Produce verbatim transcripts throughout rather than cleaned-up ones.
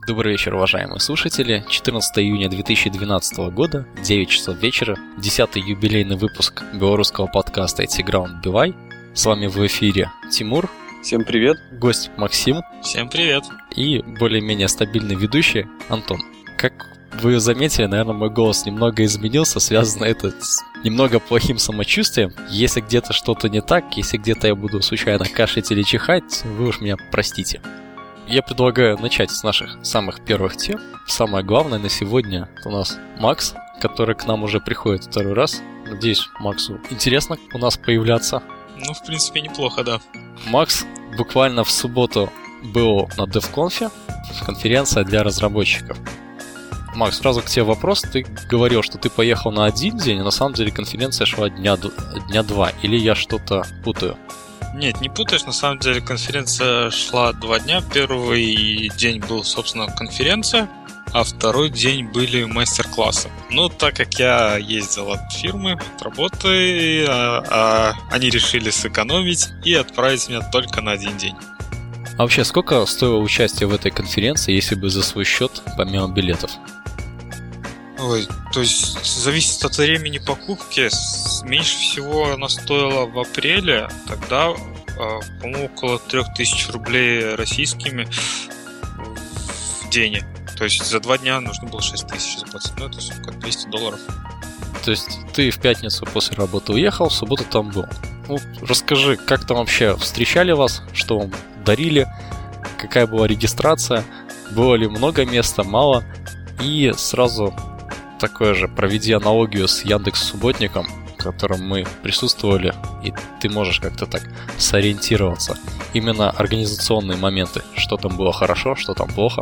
Добрый вечер, уважаемые слушатели. четырнадцатого июня две тысячи двенадцатого года, девять часов вечера, десятый юбилейный выпуск белорусского подкаста ай ти Ground би вай. С вами в эфире Тимур. Всем привет. Гость Максим. Всем привет. И более-менее стабильный ведущий Антон. Как вы заметили, наверное, мой голос немного изменился. Связано это с немного плохим самочувствием. Если где-то что-то не так, если где-то я буду случайно кашлять или чихать, вы уж меня простите. Я предлагаю начать с наших самых первых тем. Самое главное на сегодня у нас Макс, который к нам уже приходит второй раз. Надеюсь, Максу интересно у нас появляться. Ну, в принципе, неплохо, да. Макс буквально в субботу был на DevConf, конференция для разработчиков. Макс, сразу к тебе вопрос. Ты говорил, что ты поехал на один день, а на самом деле конференция шла дня, дня два. Или я что-то путаю? Нет, не путаешь, на самом деле конференция шла два дня. Первый день был, собственно, конференция, а второй день были мастер-классы. Но так как я ездил от фирмы, от работы, а, а они решили сэкономить и отправить меня только на один день. А вообще, сколько стоило участие в этой конференции, если бы за свой счет, помимо билетов? Ой, то есть зависит от времени покупки. Меньше всего она стоила в апреле. Тогда, по-моему, около три тысячи рублей российскими в день. То есть за два дня нужно было шесть тысяч заплатить. Ну, это сколько? двести долларов. То есть ты в пятницу после работы уехал, в субботу там был. Ну, расскажи, как там вообще встречали вас, что вам дарили, какая была регистрация, было ли много места, мало. И сразу такое же, проведи аналогию с Яндекс.Субботником, в котором мы присутствовали, и ты можешь как-то так сориентироваться. Именно организационные моменты, что там было хорошо, что там плохо.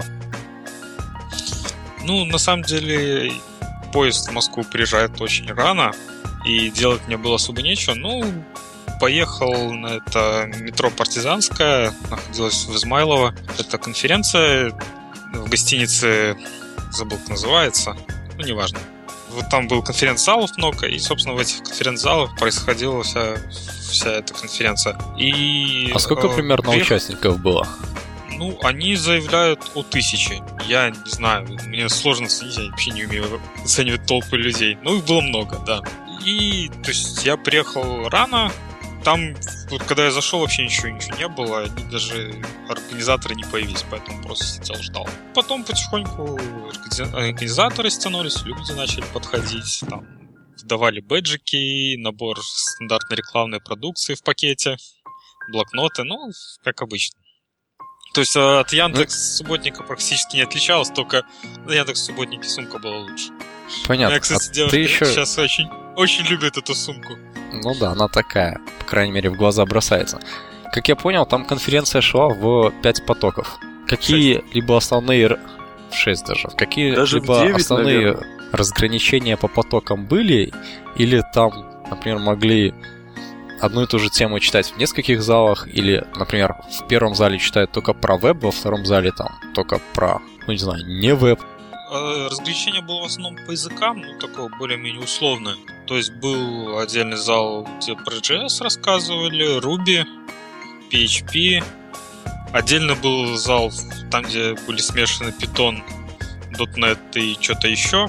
Ну, на самом деле, поезд в Москву приезжает очень рано, и делать мне было особо нечего. Ну, поехал на это метро Партизанское, находилась в Измайлово. Это конференция в гостинице, забыл, как называется, ну, неважно. Вот там был конференц-залов много, и, собственно, в этих конференц-залах происходила вся, вся эта конференция. И, а сколько э, примерно приехал... участников было? Ну, они заявляют о тысяче. Я не знаю, мне сложно оценить, я вообще не умею оценивать толпы людей. Ну, их было много, да. И, то есть, я приехал рано. Там, вот, когда я зашел, вообще ничего, ничего не было. Они даже, организаторы не появились, поэтому просто сидел, ждал. Потом потихоньку организаторы стянулись, люди начали подходить, там, давали бэджики, набор стандартной рекламной продукции в пакете, блокноты, ну, как обычно. То есть от Яндекс.Субботника практически не отличалось, только на Яндекс.Субботнике сумка была лучше. Понятно. Я, кстати, а девушка еще... сейчас очень, очень любит эту сумку. Ну да, она такая, по крайней мере, в глаза бросается. Как я понял, там конференция шла в пять потоков. Какие-либо основные... В шесть даже. Какие-либо основные наверное. разграничения по потокам были? Или там, например, могли одну и ту же тему читать в нескольких залах? Или, например, в первом зале читают только про веб, во втором зале там только про, ну не знаю, не веб? Разграничение было в основном по языкам, ну, такое более-менее условное. То есть был отдельный зал, где про джей эс рассказывали, Ruby, пи эйч пи. Отдельно был зал, там, где были смешаны Python, .дот нет и что-то еще.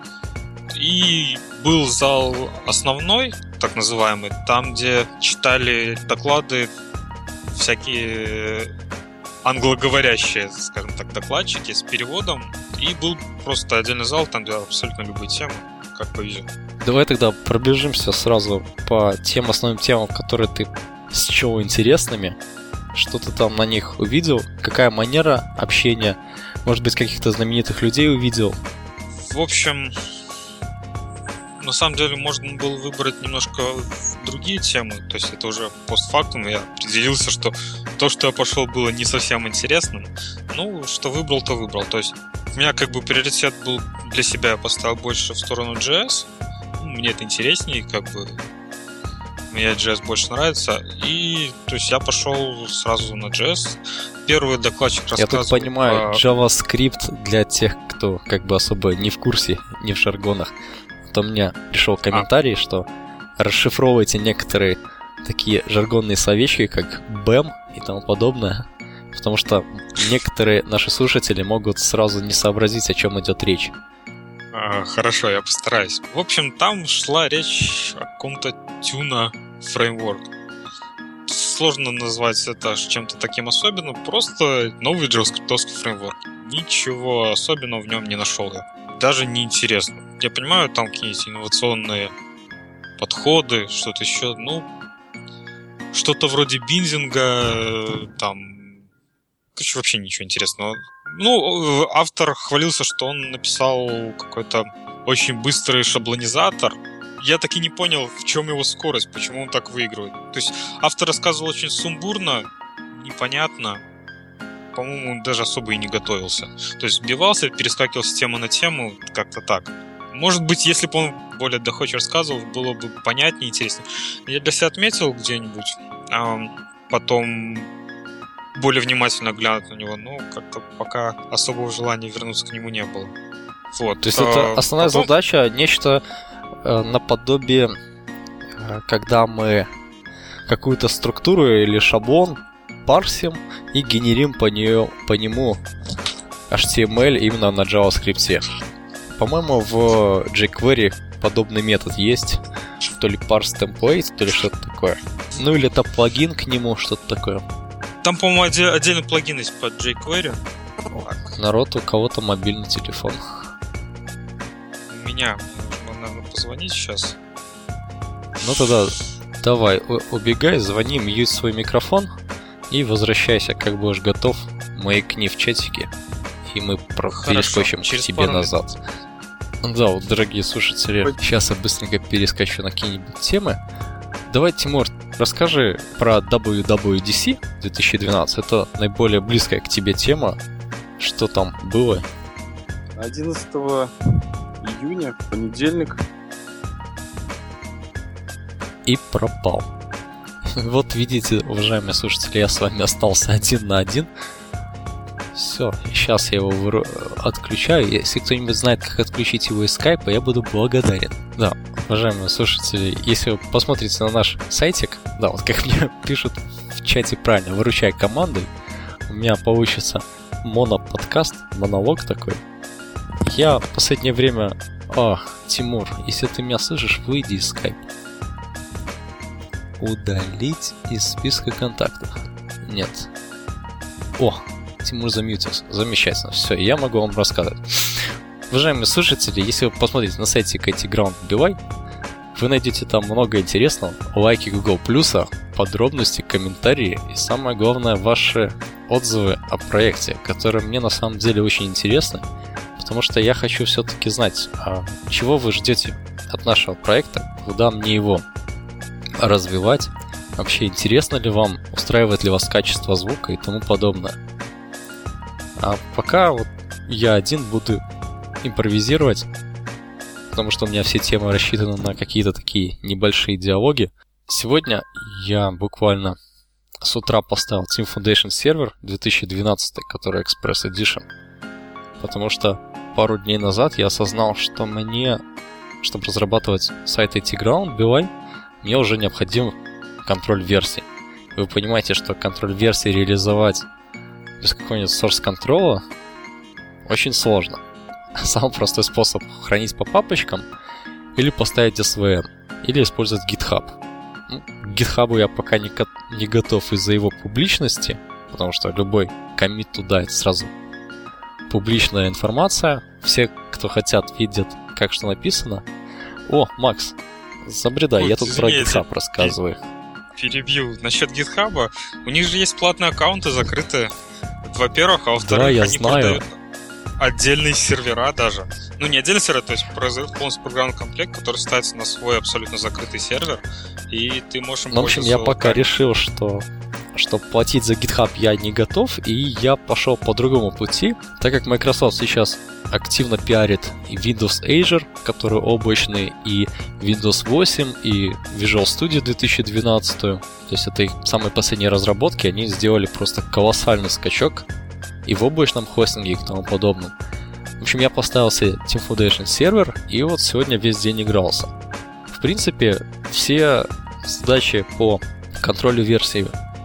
И был зал основной, так называемый, там, где читали доклады всякие англоговорящие, скажем так, докладчики с переводом. И был просто отдельный зал, там, где абсолютно любые темы, как повезет. Давай тогда пробежимся сразу по тем основным темам, которые ты счел интересными. Что ты там на них увидел? Какая манера общения? Может быть, каких-то знаменитых людей увидел? В общем, на самом деле можно было выбрать немножко другие темы. То есть это уже постфактум. Я определился, что то, что я пошел, было не совсем интересным. Ну, что выбрал, то выбрал. То есть у меня как бы приоритет был для себя, я поставил больше в сторону джей эс. Мне это интереснее, как бы мне джей эс больше нравится. И то есть я пошел сразу на джей эс. Первый докладчик рассказывал. Я так понимаю, про... JavaScript для тех, кто как бы особо не в курсе, не в жаргонах. То мне пришел комментарий, а. что расшифровывайте некоторые такие жаргонные словечки, как бэ и эм и тому подобное. Потому что некоторые наши слушатели могут сразу не сообразить, о чем идет речь. А, хорошо, я постараюсь. В общем, там шла речь о каком-то Tuna фреймворк. Сложно назвать это чем-то таким особенным, просто новый JavaScript фреймворк. Ничего особенного в нем не нашел я. Даже не интересно. Я понимаю, там какие-то инновационные подходы, что-то еще, ну, что-то вроде биндинга, там, короче, вообще ничего интересного. Ну, автор хвалился, что он написал какой-то очень быстрый шаблонизатор. Я так и не понял, в чем его скорость, почему он так выигрывает. То есть автор рассказывал очень сумбурно, непонятно. По-моему, он даже особо и не готовился. То есть сбивался, перескакивал с темы на тему, как-то так. Может быть, если бы он более доходчиво рассказывал, было бы понятнее, интереснее. Я для себя отметил где-нибудь, а потом более внимательно глянуть на него, но как-то пока особого желания вернуться к нему не было. Вот. То есть а, это основная потом... задача, нечто э, наподобие, э, когда мы какую-то структуру или шаблон парсим и генерим по, нее, по нему эйч ти эм эль именно на JavaScript. По-моему, в jQuery подобный метод есть. То ли parse template, то ли что-то такое. Ну или это плагин к нему, что-то такое. Там, по-моему, отдель, отдельный плагин есть под jQuery. Народ, у кого-то мобильный телефон. У меня. Нужно, наверное, позвонить сейчас. Ну тогда давай, убегай, звони, мьють свой микрофон и возвращайся, как будешь готов. Маякни в чатике, и мы перескочим к тебе назад. Да, вот, дорогие слушатели, сейчас я быстренько перескочу на какие-нибудь темы. Давай, Тимур, расскажи про дабл ю дабл ю ди си две тысячи двенадцать. Это наиболее близкая к тебе тема. Что там было? одиннадцатого июня, понедельник. И пропал. Вот видите, уважаемые слушатели, я с вами остался один на один. Все, сейчас я его выру... отключаю. Если кто-нибудь знает, как отключить его из скайпа, я буду благодарен. Да, уважаемые слушатели, если вы посмотрите на наш сайтик, да, вот как мне пишут в чате правильно, выручай командой, у меня получится моноподкаст, монолог такой. Я в последнее время... О, Тимур, если ты меня слышишь, выйди из скайпа. Удалить из списка контактов. Нет. О, Тимур замьютился. Замечательно. Все, я могу вам рассказать. Уважаемые слушатели, если вы посмотрите на сайте KTGround би вай, вы найдете там много интересного. Лайки Google Плюса, подробности, комментарии и самое главное, ваши отзывы о проекте, которые мне на самом деле очень интересны, потому что я хочу все-таки знать, а чего вы ждете от нашего проекта, куда мне его развивать, вообще интересно ли вам, устраивает ли вас качество звука и тому подобное. А пока вот я один буду импровизировать, потому что у меня все темы рассчитаны на какие-то такие небольшие диалоги. Сегодня я буквально с утра поставил Team Foundation сервер две тысячи двенадцатый, который Express Edition, потому что пару дней назад я осознал, что мне, чтобы разрабатывать сайт KTGround би вай, мне уже необходим контроль версий. Вы понимаете, что контроль версий реализовать без какого-нибудь source-контрола очень сложно. Самый простой способ хранить по папочкам или поставить эс ви эн, или использовать GitHub. Ну, к GitHub я пока не, ко- не готов из-за его публичности, потому что любой коммит туда — это сразу публичная информация. Все, кто хотят, видят, как что написано. О, Макс, забредай, вот, я тут извините, про GitHub рассказываю. Перебью. Насчет GitHub, у них же есть платные аккаунты закрытые. Во-первых, а во-вторых, да, я они знаю. продают отдельные сервера даже. Ну, не отдельный сервер, то есть произойдет полностью программный комплект, который ставится на свой абсолютно закрытый сервер, и ты можешь им ну, в общем, я пока как... решил, что чтобы платить за GitHub я не готов, и я пошел по другому пути, так как Microsoft сейчас активно пиарит и Windows Azure, который облачный, и Windows восемь, и Visual Studio две тысячи двенадцать. То есть это их самые последние разработки, они сделали просто колоссальный скачок и в облачном хостинге, и к тому подобным. В общем, я поставил себе Team Foundation сервер, и вот сегодня весь день игрался. В принципе, все задачи по контролю версий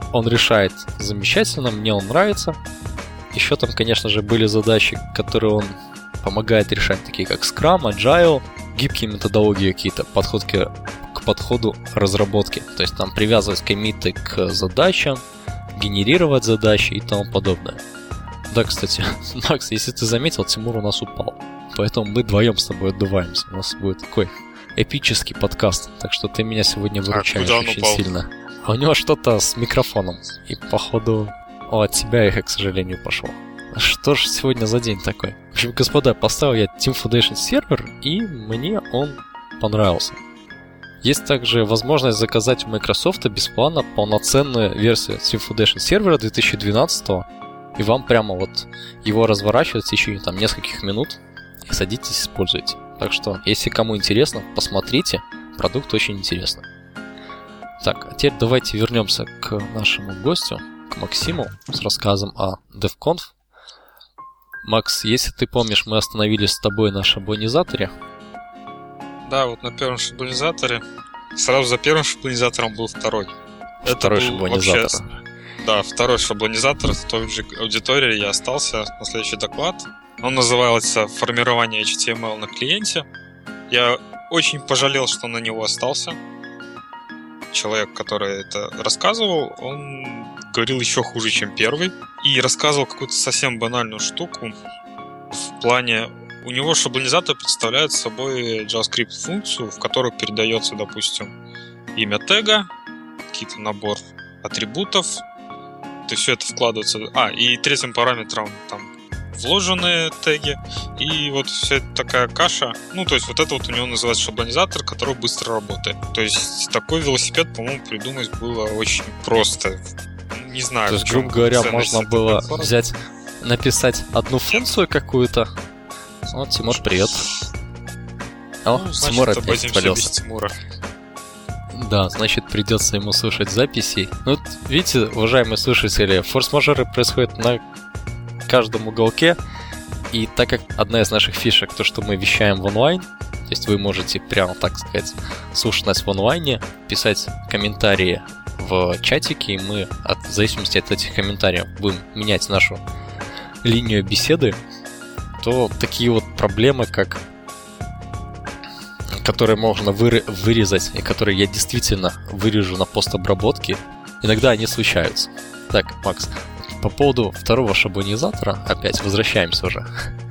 он решает замечательно, мне он нравится. Еще там, конечно же, были задачи, которые он помогает решать, такие как Scrum, Agile, гибкие методологии какие-то, подходки к подходу разработки. То есть там привязывать коммиты к задачам, генерировать задачи и тому подобное. Да, кстати, Макс, если ты заметил, Тимур у нас упал. Поэтому мы вдвоем с тобой отдуваемся. У нас будет такой эпический подкаст. Так что ты меня сегодня выручаешь а очень упал? сильно. А у него что-то с микрофоном. И походу о, от тебя их, к сожалению, пошло. Что ж сегодня за день такой? В общем, господа, поставил я Team Foundation сервер, и мне он понравился. Есть также возможность заказать у Microsoft бесплатно полноценную версию Team Foundation сервера две тысячи двенадцатого, и вам прямо вот его разворачивать в течение там нескольких минут, и садитесь, используйте. Так что, если кому интересно, посмотрите, продукт очень интересный. Так, а теперь давайте вернемся к нашему гостю, к Максиму, с рассказом о DevConf. Макс, если ты помнишь, мы остановились с тобой на шаблонизаторе. Да, вот на первом шаблонизаторе. Сразу за первым шаблонизатором был второй. Второй Это был шаблонизатор. Вообще, да, второй шаблонизатор в той же аудитории я остался на следующий доклад. Он назывался «Формирование эйч ти эм эл на клиенте». Я очень пожалел, что на него остался. Человек, который это рассказывал, он говорил еще хуже, чем первый. И рассказывал какую-то совсем банальную штуку. В плане... У него шаблонизатор представляет собой JavaScript-функцию, в которую передается, допустим, имя тега, какие-то набор атрибутов. То есть все это вкладывается... А, и третьим параметром там вложенные теги. И вот вся эта такая каша. Ну, то есть вот это вот у него называется шаблонизатор, который быстро работает. То есть такой велосипед, по-моему, придумать было очень просто. Не знаю. То есть, грубо говоря, можно было взять, написать одну функцию какую-то. О, Тимур, привет. О, ну, Тимур значит, опять спалился. Тимура. Да, значит, придется ему слушать записи. Ну, вот, видите, уважаемые слушатели, форс-мажоры происходят на каждом уголке. И так как одна из наших фишек, то, что мы вещаем в онлайн, то есть вы можете прямо, так сказать, слушать нас в онлайне, писать комментарии в чатике, и мы от, в зависимости от этих комментариев будем менять нашу линию беседы, то такие вот проблемы, как которые можно выры- вырезать и которые я действительно вырежу на постобработке, иногда они случаются. Так, Макс, по поводу второго шаблонизатора, опять возвращаемся уже.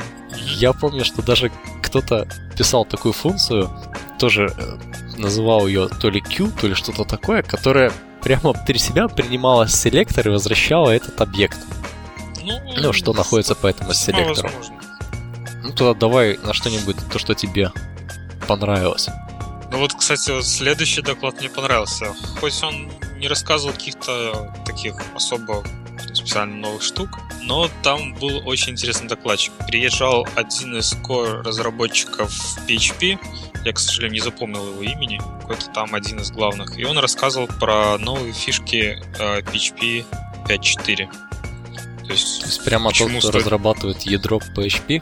Я помню, что даже кто-то писал такую функцию, тоже называл ее то ли Q, то ли что-то такое, которая прямо при себя принимала селектор и возвращала этот объект. Ну, ну что находится по этому селектору. Возможно. Ну, тогда давай на что-нибудь, то, что тебе понравилось. Ну вот, кстати, вот следующий доклад мне понравился. Хоть он не рассказывал каких-то таких особо специально новых штук, но там был очень интересный докладчик. Приезжал один из core-разработчиков пи эйч пи, я, к сожалению, не запомнил его имени, какой-то там один из главных, и он рассказывал про новые фишки э, пи эйч пи пять точка четыре. То есть, То есть прямо тот, кто стоит... разрабатывает ядро пи эйч пи?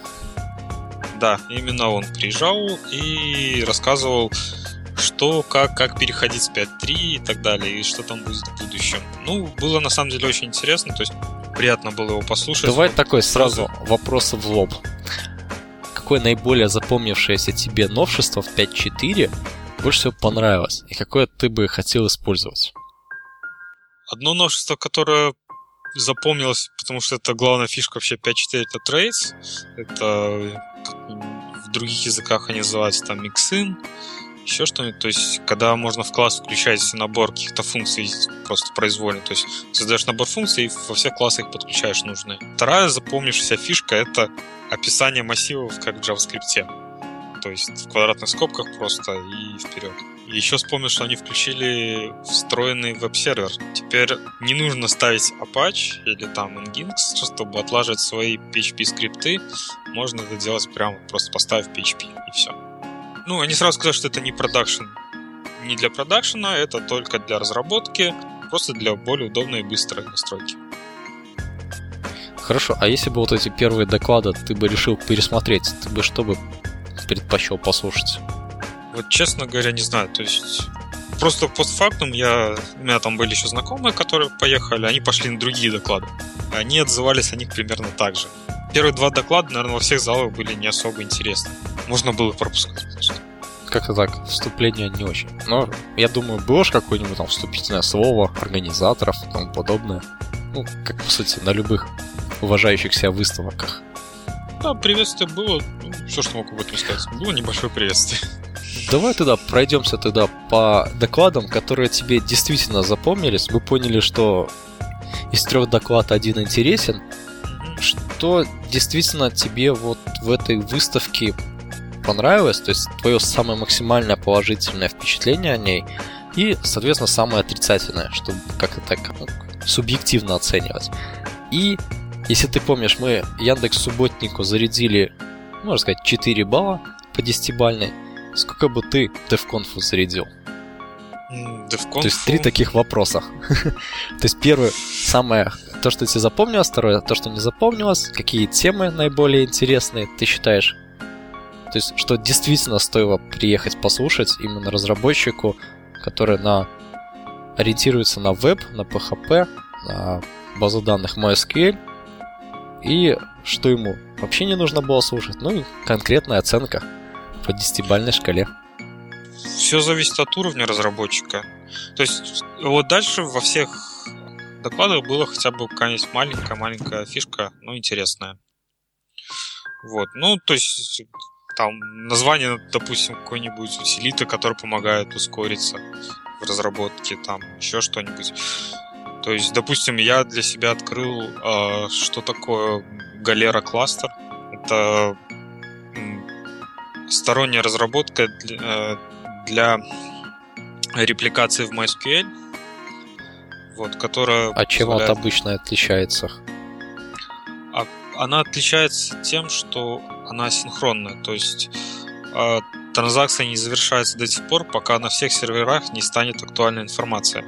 Да, именно он приезжал и рассказывал, что, как, как переходить с пять точка три и так далее, и что там будет в будущем. Ну, было на самом деле очень интересно, то есть приятно было его послушать. Давай вот такой сразу вопрос в лоб. Какое наиболее запомнившееся тебе новшество в пять точка четыре больше всего понравилось, и какое ты бы хотел использовать? Одно новшество, которое запомнилось, потому что это главная фишка вообще пять точка четыре, это traits. Это в других языках они называются там mixin, еще что-нибудь. То есть, когда можно в класс включать набор каких-то функций просто произвольно. То есть, создаешь набор функций и во всех классах их подключаешь нужные. Вторая запомнившаяся фишка — это описание массивов, как в JavaScript. То есть, в квадратных скобках просто и вперед. И еще вспомнил, что они включили встроенный веб-сервер. Теперь не нужно ставить Apache или там Nginx, чтобы отлаживать свои пи эйч пи-скрипты. Можно это делать прямо, просто поставив пи эйч пи, и все. Ну, они сразу сказали, что это не продакшн. Не для продакшена, это только для разработки, просто для более удобной и быстрой настройки. Хорошо, а если бы вот эти первые доклады ты бы решил пересмотреть, ты бы что бы предпочел послушать? Вот честно говоря, не знаю. То есть просто постфактум я, у меня там были еще знакомые, которые поехали, они пошли на другие доклады. Они отзывались о них примерно так же. Первые два доклада, наверное, во всех залах были не особо интересны. Можно было их пропускать просто. Как-то так, вступление не очень. Но, я думаю, было же какое-нибудь там вступительное слово организаторов и тому подобное. Ну, как, по сути, на любых уважающих себя выставках. Да, приветствие было, ну, все, что могу об этом сказать. Было небольшое приветствие. Давай тогда пройдемся тогда по докладам, которые тебе действительно запомнились. Мы поняли, что из трех докладов один интересен. Mm-hmm. Что действительно тебе вот в этой выставке понравилось, то есть твое самое максимальное положительное впечатление о ней и, соответственно, самое отрицательное, чтобы как-то так ну, субъективно оценивать. И, если ты помнишь, мы Яндекс.Субботнику зарядили, можно сказать, четыре балла по десятибалльной. Сколько бы ты DevConf зарядил? DevConf... То есть три таких вопроса. То есть первое, самое, то, что тебе запомнилось, второе, то, что не запомнилось, какие темы наиболее интересные, ты считаешь? То есть, что действительно стоило приехать послушать именно разработчику, который на... ориентируется на веб, на пи эйч пи, на базу данных MySQL, и что ему вообще не нужно было слушать, ну и конкретная оценка по десятибалльной шкале. Все зависит от уровня разработчика. То есть, вот дальше во всех докладах было хотя бы какая-нибудь маленькая-маленькая фишка, но интересная. Вот, ну, то есть... Там название, допустим, какой-нибудь утилиты, который помогает ускориться в разработке, там еще что-нибудь. То есть, допустим, я для себя открыл, э, что такое Galera кластер. Это э, сторонняя разработка для, э, для репликации в MySQL, вот, которая. А чем позволяет... от обычной отличается? А, она отличается тем, что она асинхронная, то есть э, транзакция не завершается до тех пор, пока на всех серверах не станет актуальная информация.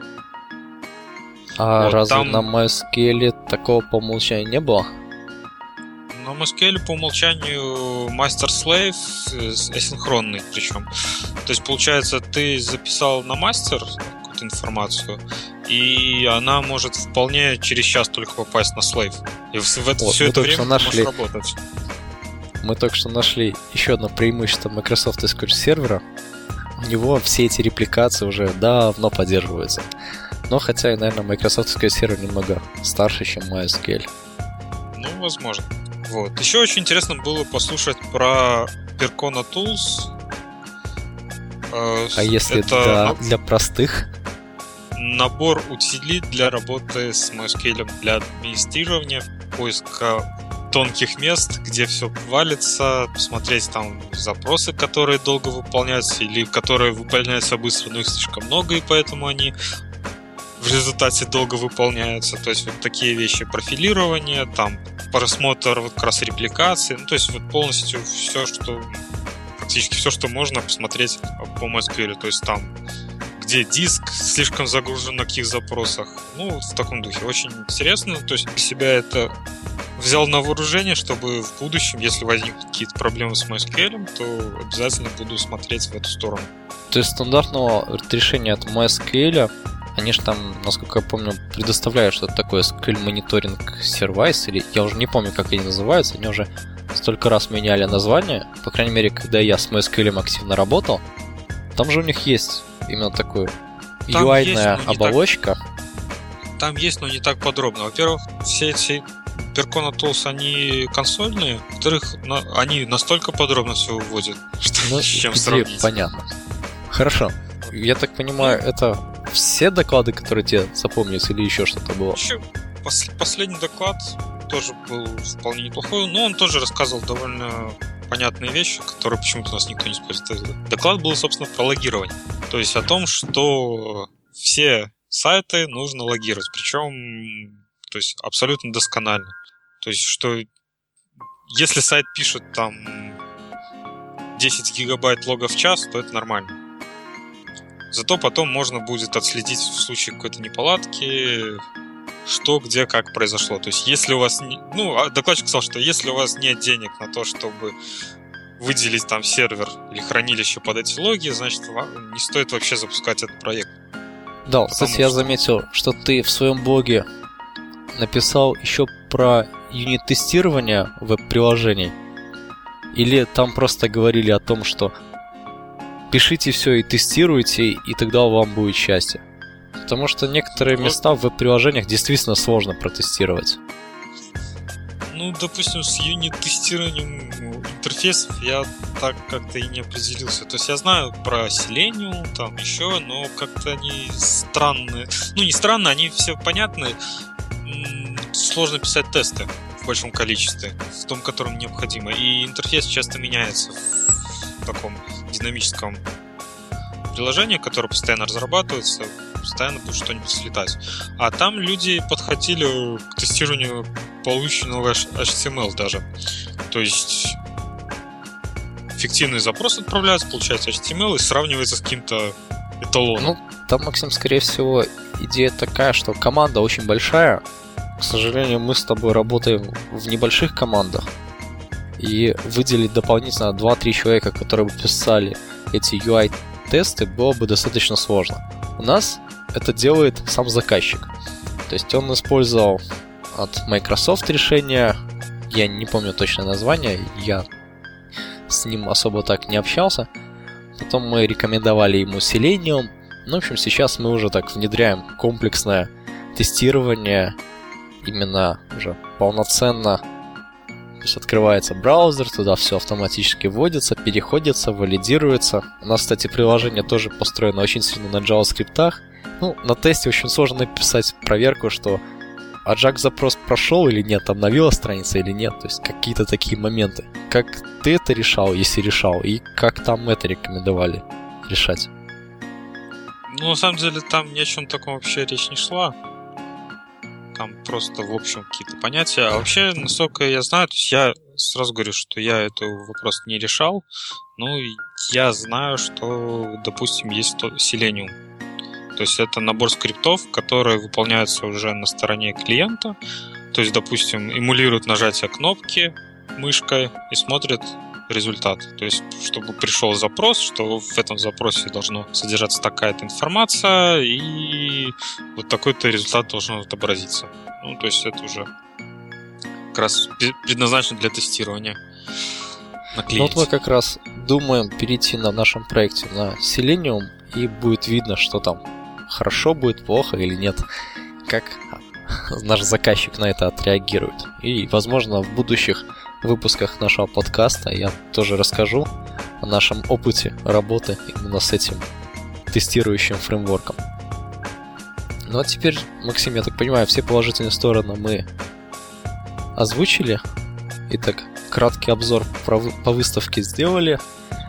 А вот, разве там... на MySQL такого по умолчанию не было? На MySQL по умолчанию master-slave асинхронный причем. То есть, получается, ты записал на мастер какую-то информацию, и она может вполне через час только попасть на слейв. И в это, вот, все это время нашли... можешь работать. Мы только что нашли еще одно преимущество Microsoft эс ку эль сервера. У него все эти репликации уже давно поддерживаются. Но хотя и, наверное, Microsoft эс ку эль сервер немного старше, чем MySQL. Ну, возможно. Вот. Еще очень интересно было послушать про Percona Tools. А если это для, для простых? Набор утилит для работы с MySQL, для администрирования, поиска тонких мест, где все валится, посмотреть там запросы, которые долго выполняются, или которые выполняются быстро, но их слишком много, и поэтому они в результате долго выполняются. То есть вот такие вещи, профилирование, там просмотр вот как раз репликации, ну то есть вот полностью все, что практически все, что можно посмотреть по MySQL, то есть там где диск слишком загружен на каких запросах, ну в таком духе. Очень интересно, то есть для себя это взял на вооружение, чтобы в будущем, если возникнут какие-то проблемы с MySQL, то обязательно буду смотреть в эту сторону. То есть стандартного решения от MySQL, они же там, насколько я помню, предоставляют что-то такое эс кью эль-мониторинг сервис, или я уже не помню, как они называются, они уже столько раз меняли название, по крайней мере, когда я с MySQL активно работал, там же у них есть именно такая ю ай-ная оболочка. Так, там есть, но не так подробно. Во-первых, все эти Percona Tools, они консольные, во-вторых, на, они настолько подробно все выводят, что ну, с чем где сравнить. Понятно. Хорошо. Я так понимаю, это все доклады, которые тебе запомнились, или еще что-то было? Еще пос- последний доклад тоже был вполне неплохой, но он тоже рассказывал довольно понятные вещи, которые почему-то у нас никто не использует. Доклад был, собственно, про логирование. То есть о том, что все сайты нужно логировать, причем то есть абсолютно досконально. То есть, что если сайт пишет там десять гигабайт лога в час, то это нормально. Зато потом можно будет отследить в случае какой-то неполадки, что, где, как произошло. То есть, если у вас... Не... Ну, докладчик сказал, что если у вас нет денег на то, чтобы выделить там сервер или хранилище под эти логи, значит, не стоит вообще запускать этот проект. Да, кстати, что... я заметил, что ты в своем блоге написал еще про юнит-тестирование веб-приложений. Или там просто говорили о том, что пишите все и тестируйте, и тогда вам будет счастье. Потому что некоторые места в веб-приложениях действительно сложно протестировать. Ну, допустим, с юнит-тестированием интерфейсов я так как-то и не определился. То есть я знаю про Selenium, там еще, но как-то они странные. Ну, не странные, они все понятны. Сложно писать тесты в большом количестве, в том, котором необходимо. И интерфейс часто меняется в таком динамическом приложении, которое постоянно разрабатывается, постоянно будет что-нибудь слетать. А там люди подходили к тестированию полученного эйч ти эм эл даже. То есть фиктивный запрос отправляется, получается эйч ти эм эл и сравнивается с каким-то эталоном. Ну, там, Максим, скорее всего, идея такая, что команда очень большая. К сожалению, мы с тобой работаем в небольших командах. И выделить дополнительно два-три человека, которые бы писали эти ю ай-тесты, было бы достаточно сложно. У нас это делает сам заказчик. То есть он использовал от Microsoft решение, я не помню точное название, я с ним особо так не общался. Потом мы рекомендовали ему Selenium. Ну, в общем, сейчас мы уже так внедряем комплексное тестирование, именно уже полноценно. То есть открывается браузер, туда все автоматически вводится, переходится, валидируется. У нас, кстати, приложение тоже построено очень сильно на JavaScript. Ну, на тесте очень сложно написать проверку, что Ajax запрос прошел или нет, обновила страница или нет. То есть какие-то такие моменты. Как ты это решал, если решал, и как там это рекомендовали решать? Ну, на самом деле, там ни о чем таком вообще речь не шла. Там просто, в общем, какие-то понятия. А вообще, насколько я знаю, то есть я сразу говорю, что я этот вопрос не решал, но я знаю, что, допустим, есть Selenium. То есть это набор скриптов, которые выполняются уже на стороне клиента. То есть, допустим, эмулирует нажатие кнопки мышкой и смотрит результат. То есть, чтобы пришел запрос, что в этом запросе должно содержаться такая-то информация, и вот такой-то результат должен отобразиться. Ну, то есть это уже как раз предназначено для тестирования на клиенте. Ну, вот мы как раз думаем перейти на нашем проекте на Selenium, и будет видно, что там хорошо будет, плохо или нет, как наш заказчик на это отреагирует. И, возможно, в будущих выпусках нашего подкаста я тоже расскажу о нашем опыте работы именно с этим тестирующим фреймворком. Ну а теперь, Максим, я так понимаю, все положительные стороны мы озвучили. Итак, краткий обзор по выставке сделали.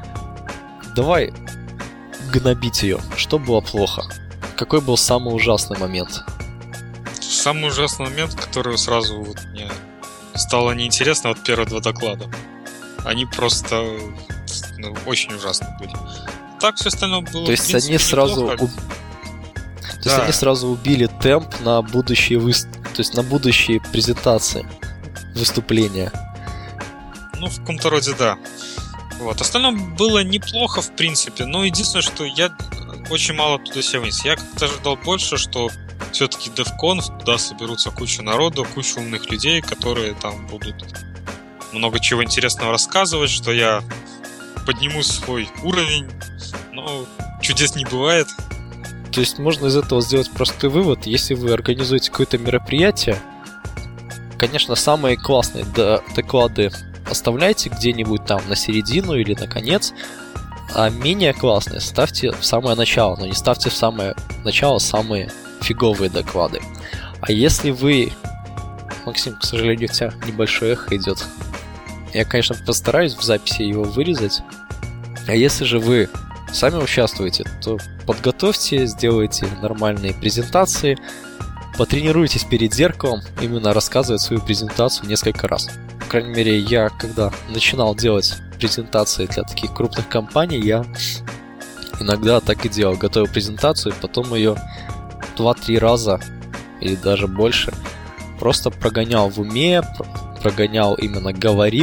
Давай гнобить ее. Что было плохо? Какой был самый ужасный момент? Самый ужасный момент, который сразу вот мне стало неинтересно от первых два доклада. Они просто ну, очень ужасные были. Так все остальное было. То есть они сразу уб... То да. есть они сразу убили темп на будущие вы... То есть на будущие презентации, выступления. Ну, в каком-то роде, да. Вот. Остальное было неплохо, в принципе, но единственное, что я очень мало туда себя вынес. Я как-то ожидал больше, что все-таки DevConf, туда соберутся куча народу, куча умных людей, которые там будут много чего интересного рассказывать, что я подниму свой уровень, но чудес не бывает. То есть можно из этого сделать простой вывод: если вы организуете какое-то мероприятие, конечно, самые классные доклады оставляйте где-нибудь там на середину или на конец, а менее классные ставьте в самое начало, но не ставьте в самое начало самые фиговые доклады. А если вы... Максим, к сожалению, у тебя небольшое эхо идет. Я, конечно, постараюсь в записи его вырезать. А если же вы сами участвуете, то подготовьте, сделайте нормальные презентации, потренируйтесь перед зеркалом, именно рассказывать свою презентацию несколько раз. По крайней мере, я, когда начинал делать презентации для таких крупных компаний, я иногда так и делал. Готовил презентацию, потом ее два-три раза или даже больше просто прогонял в уме, прогонял, именно говорил,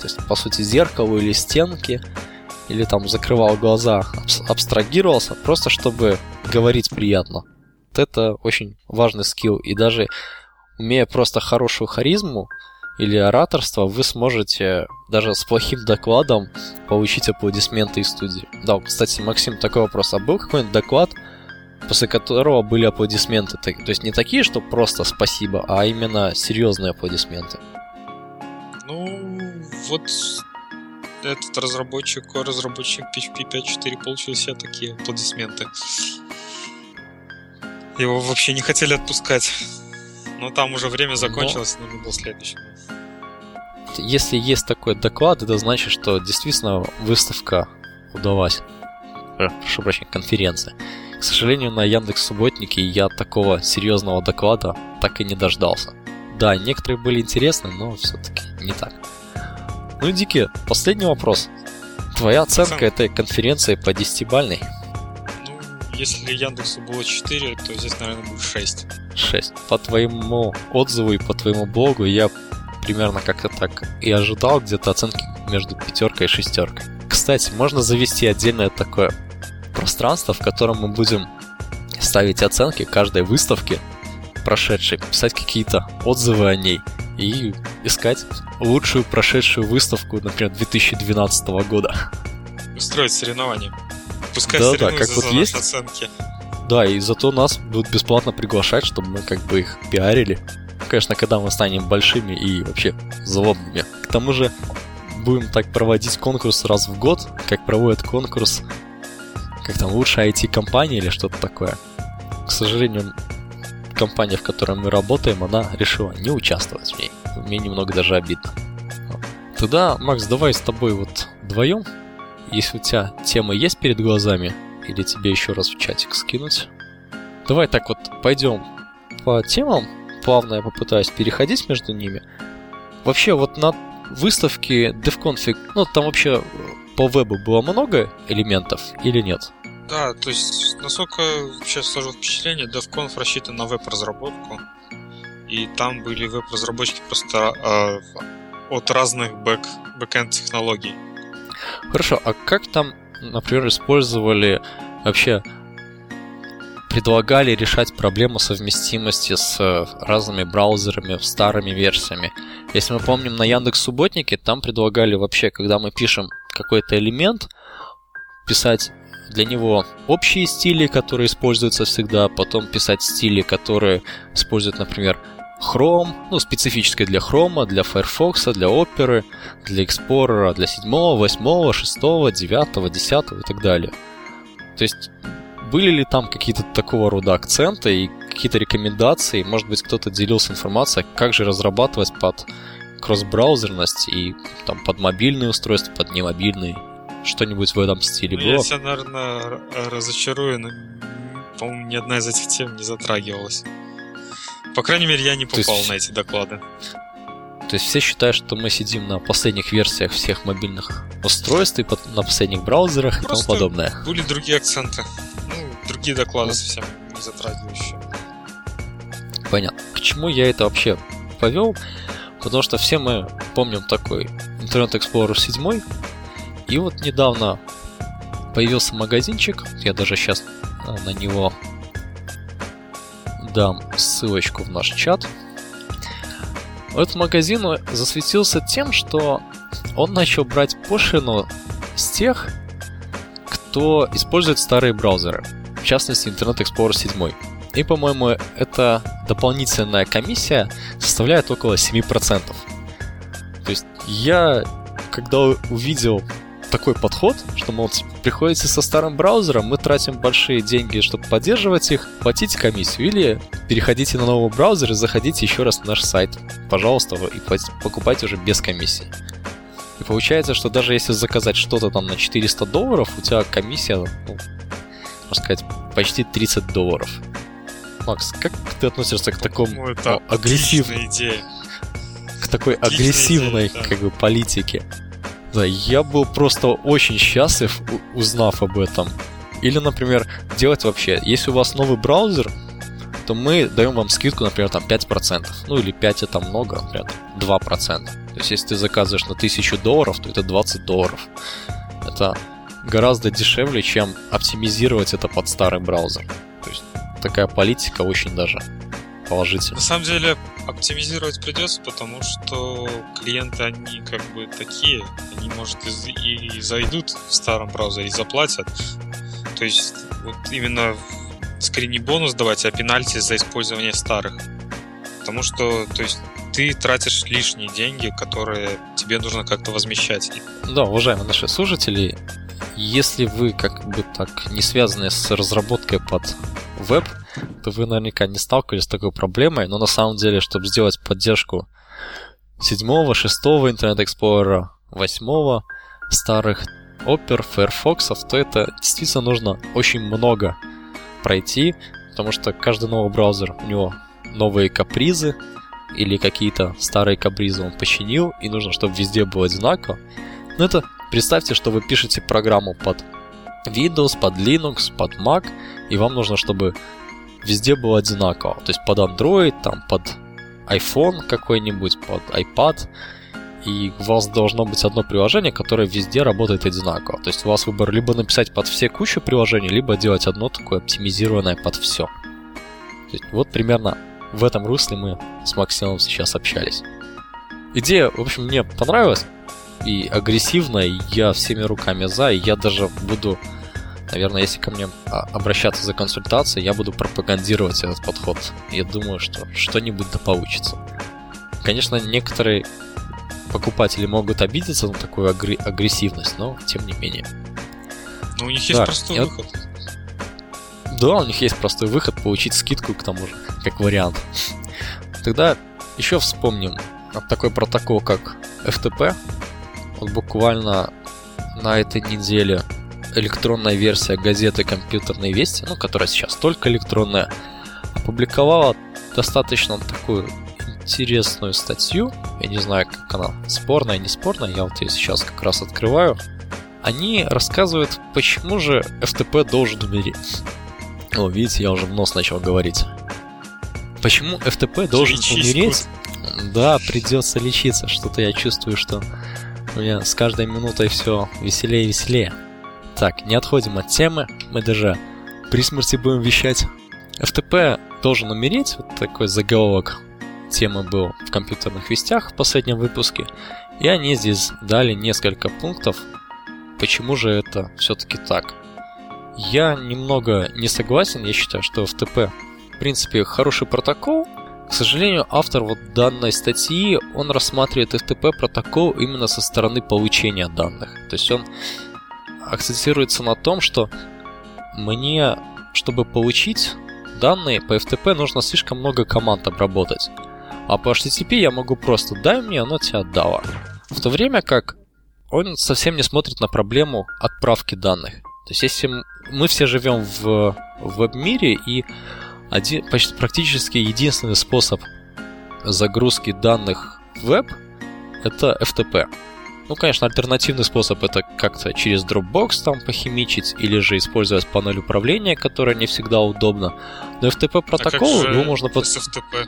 То есть, по сути, зеркалу или стенке, или там закрывал глаза, абстрагировался, просто чтобы говорить приятно. Вот это очень важный скилл. И даже имея просто хорошую харизму или ораторство, вы сможете даже с плохим докладом получить аплодисменты из студии. Да, кстати, Максим, такой вопрос. А был какой-нибудь доклад, после которого были аплодисменты? То есть не такие, что просто спасибо, а именно серьезные аплодисменты? Ну, вот этот разработчик, разработчик пи эйч пи пять точка четыре получил себе такие аплодисменты. Его вообще не хотели отпускать. Но там уже время закончилось, но нужно был следующий. Если есть такой доклад, это значит, что действительно выставка удалась. Прошу прощения, конференция. К сожалению, на Яндекс.Субботнике я такого серьезного доклада так и не дождался. Да, некоторые были интересны, но все-таки не так. Ну и Дики, последний вопрос. Твоя оценка Оцен... этой конференции по десятибалльной? Ну, если Яндексу было четыре, то здесь, наверное, будет шесть. шесть. По твоему отзыву и по твоему блогу я примерно как-то так и ожидал, где-то оценки между пятеркой и шестеркой. Кстати, можно завести отдельное такое пространство, в котором мы будем ставить оценки каждой выставке прошедшей, писать какие-то отзывы о ней и искать лучшую прошедшую выставку, например, две тысячи двенадцатого года. Устроить соревнования. Пускай да, соревнуются да, как за вот наши есть. оценки. Да, и зато нас будут бесплатно приглашать, чтобы мы как бы их пиарили. Конечно, когда мы станем большими и вообще злобными. К тому же будем так проводить конкурс раз в год, как проводят конкурс, как там, лучшая ай ти-компания или что-то такое. К сожалению, компания, в которой мы работаем, она решила не участвовать в ней. Мне немного даже обидно. Тогда, Макс, давай с тобой вот вдвоем, если у тебя темы есть перед глазами, или тебе еще раз в чатик скинуть. Давай так вот пойдем по темам, плавно я попытаюсь переходить между ними. Вообще вот на выставке DevConfig, ну там вообще по вебу было много элементов или нет? Да, то есть, насколько сейчас сложилось впечатление, DevConf рассчитан на веб-разработку, и там были веб-разработчики просто э, от разных бэк, бэк-энд технологий. Хорошо, а как там, например, использовали вообще, предлагали решать проблему совместимости с разными браузерами, старыми версиями? Если мы помним, на Яндекс.Субботнике там предлагали вообще, когда мы пишем какой-то элемент, писать для него общие стили, которые используются всегда, потом писать стили, которые используют, например, Chrome, ну, специфическое для Chrome, для Firefox, для Opera, для Explorer, для седьмого, восьмого, шестого, девятого, десятого и так далее. То есть, были ли там какие-то такого рода акценты и какие-то рекомендации? Может быть, кто-то делился информацией, как же разрабатывать под кросс-браузерность и там, под мобильные устройства, под немобильные? Что-нибудь в этом стиле ну, было? Я себя, наверное, разочарую, но, по-моему, ни одна из этих тем не затрагивалась. По крайней мере, я не попал есть, на эти доклады. То есть все считают, что мы сидим на последних версиях всех мобильных устройств и на последних браузерах Просто и тому подобное. Были другие акценты. Ну, другие доклады совсем не затрагивающие. Понятно. К чему я это вообще повел? Потому что все мы помним такой Internet Explorer семь. И вот недавно появился магазинчик. Я даже сейчас на него дам ссылочку в наш чат. Этот магазин засветился тем, что он начал брать пошлину с тех, кто использует старые браузеры, в частности Internet Explorer семь. И, по-моему, эта дополнительная комиссия составляет около семь процентов. То есть я, когда увидел такой подход, что, мол, приходите со старым браузером, мы тратим большие деньги, чтобы поддерживать их, платите комиссию, или переходите на новый браузер и заходите еще раз на наш сайт, пожалуйста, и покупайте уже без комиссии. И получается, что даже если заказать что-то там на четыреста долларов, у тебя комиссия, ну, можно сказать, почти тридцать долларов. Макс, как ты относишься к такому ну, агрессивной идее? К такой отличная агрессивной идея, да. как бы политике? Да, я был просто очень счастлив, узнав об этом. Или, например, делать вообще, если у вас новый браузер, то что мы даем вам скидку, например, там пять процентов. Ну или пять это много, например, два процента. То есть если ты заказываешь на тысячу долларов, то это двадцать долларов. Это гораздо дешевле, чем оптимизировать это под старый браузер. То есть такая политика очень даже положительная. На самом деле оптимизировать придется, потому что клиенты, они как бы такие, они, может, и, и зайдут в старом браузере и заплатят. То есть вот именно скорее не бонус давать, а пенальти за использование старых. Потому что, то есть, ты тратишь лишние деньги, которые тебе нужно как-то возмещать. Да, уважаемые наши слушатели, если вы как бы так не связаны с разработкой под веб, то вы наверняка не сталкивались с такой проблемой, но на самом деле, чтобы сделать поддержку седьмого, шестого Internet Explorer, восьмого, старых Opera, Firefox, то это действительно нужно очень много пройти, потому что каждый новый браузер, у него новые капризы или какие-то старые капризы он починил, и нужно, чтобы везде было одинаково. Но это представьте, что вы пишете программу под Windows, под Linux, под Mac, и вам нужно, чтобы везде было одинаково. То есть под Android, там, под iPhone какой-нибудь, под iPad. И у вас должно быть одно приложение, которое везде работает одинаково. То есть у вас выбор либо написать под все кучу приложений, либо делать одно такое оптимизированное под все. То есть вот примерно в этом русле мы с Максимом сейчас общались. Идея, в общем, мне понравилась. И агрессивная, и я всеми руками за, и я даже буду, наверное, если ко мне обращаться за консультацией, я буду пропагандировать этот подход. Я думаю, что что-нибудь да получится. Конечно, некоторые покупатели могут обидеться на такую агр- агрессивность, но тем не менее. Но у них есть да, простой я... выход. Да, у них есть простой выход, получить скидку к тому же, как вариант. Тогда еще вспомним такой протокол, как эф ти пи. Вот буквально на этой неделе электронная версия газеты «Компьютерные вести», ну, которая сейчас только электронная, опубликовала достаточно такую интересную статью. Я не знаю, как она, спорная, не спорная, я вот ее сейчас как раз открываю. Они рассказывают, почему же эф ти пи должен умереть. О, видите, я уже в нос начал говорить. Почему эф ти пи должен Лечись, умереть? Кот. Да, придется лечиться. Что-то я чувствую, что у меня с каждой минутой все веселее и веселее. Так, не отходим от темы. Мы даже при смерти будем вещать. эф ти пи должен умереть. Вот такой заголовок темы был в компьютерных вестях в последнем выпуске. И они здесь дали несколько пунктов, почему же это все-таки так. Я немного не согласен. Я считаю, что эф ти пи в принципе хороший протокол. К сожалению, автор вот данной статьи, он рассматривает эф ти пи протокол именно со стороны получения данных. То есть он акцентируется на том, что мне, чтобы получить данные по эф ти пи, нужно слишком много команд обработать. А по эйч ти ти пи я могу просто «дай мне, оно тебе отдало». В то время как он совсем не смотрит на проблему отправки данных. То есть если мы все живем в, в веб-мире, и один, почти практически единственный способ загрузки данных в веб — это эф ти пи. Ну, конечно, альтернативный способ — это как-то через Dropbox там похимичить, или же использовать панель управления, которая не всегда удобна. Но эф ти пи протокол, его можно... под... эс эф ти пи?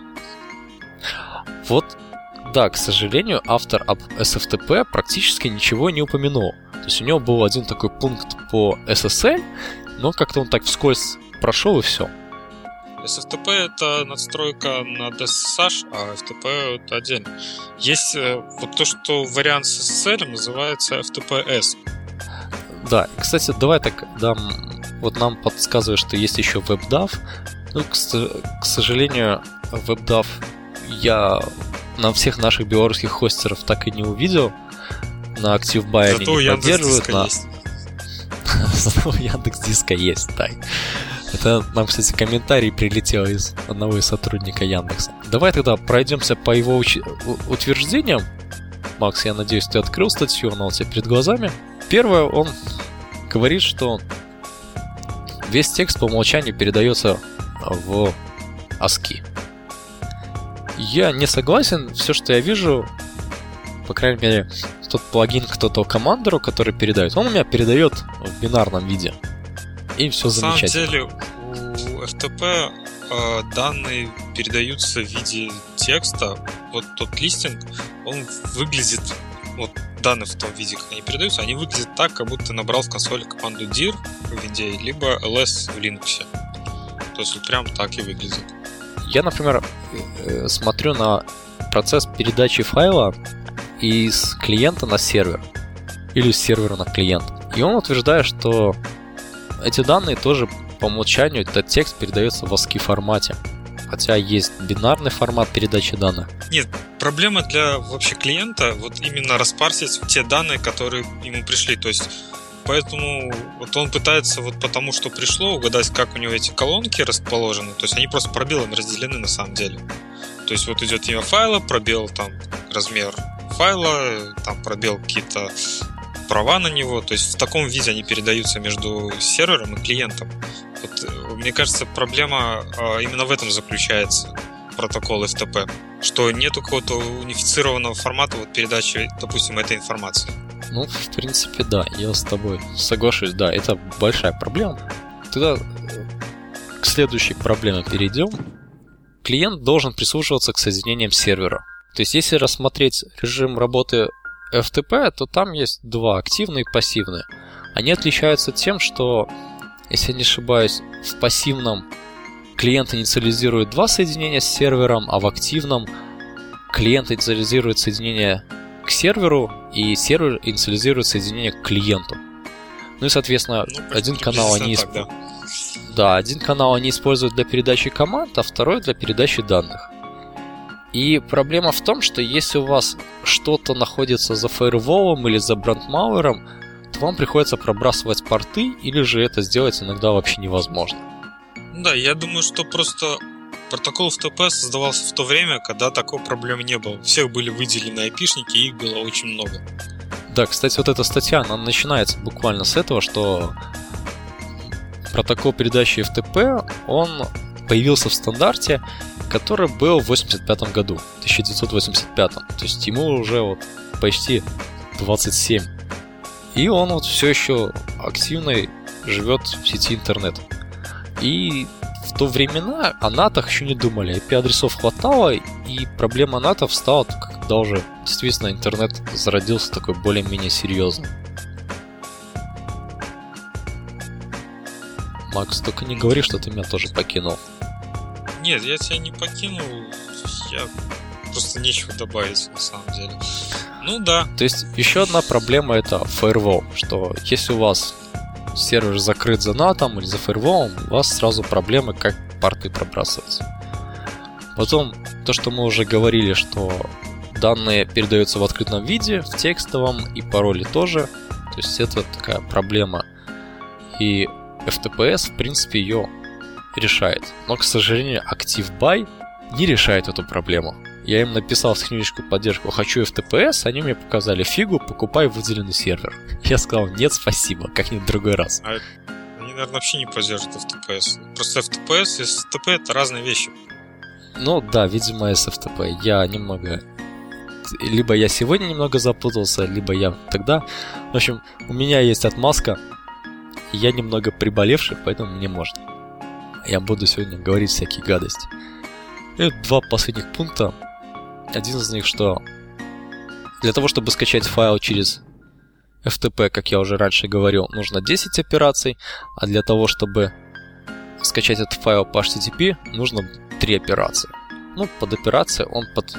Вот, да, к сожалению, автор об эс эф ти пи практически ничего не упомянул. То есть у него был один такой пункт по эс эс эль, но как-то он так вскользь прошел, и все. эс эф ти пи — это надстройка над эс эс эйч, а эф ти пи — это отдельно. Есть э, вот то, что вариант с эс эс эль называется эф ти пи эс. Да, и, кстати, давай так дам... Вот нам подсказывают, что есть еще WebDAV. Ну, к, к сожалению, WebDAV я на всех наших белорусских хостеров так и не увидел. На ActiveBuy они не поддерживают. На... Зато у Яндекс.Диска есть, да. Это нам, кстати, комментарий прилетел из одного из сотрудников Яндекса. Давай тогда пройдемся по его уч... утверждениям. Макс, я надеюсь, ты открыл статью, она у тебя перед глазами. Первое, он говорит, что весь текст по умолчанию передается в аски. Я не согласен. Все, что я вижу, по крайней мере, тот плагин к Total Commander, который передает, он у меня передает в бинарном виде. И все замечательно. На самом деле, у эф ти пи э, данные передаются в виде текста, вот тот листинг, он выглядит, вот данные в том виде, как они передаются, они выглядят так, как будто ты набрал в консоли команду dir в Windows, либо ls в Linux. То есть вот прям так и выглядит. Я, например, смотрю на процесс передачи файла из клиента на сервер или с сервера на клиент. И он утверждает, что эти данные тоже по умолчанию, этот текст передается в ASCII формате. Хотя есть бинарный формат передачи данных. Нет, проблема для вообще клиента вот именно распарсить те данные, которые ему пришли. То есть поэтому вот он пытается вот потому, что пришло, угадать, как у него эти колонки расположены. То есть они просто пробелами разделены на самом деле. То есть вот идет имя файла, пробел там размер файла, там пробел какие-то права на него. То есть в таком виде они передаются между сервером и клиентом. Вот, мне кажется, проблема а, именно в этом заключается, протокол эф ти пи, что нету какого-то унифицированного формата вот передачи, допустим, этой информации. Ну, в принципе, да, я с тобой соглашусь, да, это большая проблема. Тогда к следующей проблеме перейдем. Клиент должен прислушиваться к соединениям сервера. То есть, если рассмотреть режим работы эф ти пи, то там есть два, активные и пассивные. Они отличаются тем, что, если я не ошибаюсь, в пассивном клиент инициализирует два соединения с сервером, а в активном клиент инициализирует соединение к серверу, и сервер инициализирует соединение к клиенту. Ну и, соответственно, ну, один канал они так, да. Да, один канал они используют для передачи команд, а второй для передачи данных. И проблема в том, что если у вас что-то находится за фаерволом или за брандмауэром, то вам приходится пробрасывать порты, или же это сделать иногда вообще невозможно. Да, я думаю, что просто протокол эф ти пи создавался в то время, когда такой проблемы не было. Всех были выделены айпишники, и их было очень много. Да, кстати, вот эта статья, она начинается буквально с этого, что протокол передачи эф ти пи, он появился в стандарте, который был в восемьдесят пятом году, тысяча девятьсот восемьдесят пятом. То есть ему уже вот почти двадцать семь. И он вот все еще активно живет в сети интернет. И в то времена о натах еще не думали. ай пи-адресов хватало, и проблема натов стала только когда уже действительно интернет зародился такой более-менее серьезно. Макс, только не говори, что ты меня тоже покинул. Нет, я тебя не покинул. Я просто нечего добавить, на самом деле. Ну да. То есть еще одна проблема — это firewall, что если у вас сервер закрыт за натом или за firewall, у вас сразу проблемы, как порты пробрасывать. Потом то, что мы уже говорили, что данные передаются в открытом виде, в текстовом, и пароли тоже. То есть это такая проблема. И эф ти пи эс, в принципе, ее решает. Но, к сожалению, ActiveBuy не решает эту проблему. Я им написал в техническую поддержку: хочу эф ти пи эс, они мне показали: фигу, покупай выделенный сервер. Я сказал: нет, спасибо, как-нибудь в другой раз. А они, наверное, вообще не поддерживают эф ти пи эс. Просто эф ти пи эс и эс эф ти пи это разные вещи. Ну да, видимо, эс эф ти пи. Я немного... Либо я сегодня немного запутался, либо я тогда... В общем, у меня есть отмазка. Я немного приболевший, поэтому мне можно. Я буду сегодня говорить всякие гадости. И два последних пункта. Один из них, что для того, чтобы скачать файл через эф ти пи, как я уже раньше говорил, нужно десять операций, а для того, чтобы скачать этот файл по эйч ти ти пи, нужно три операции. Ну, под операцией он под...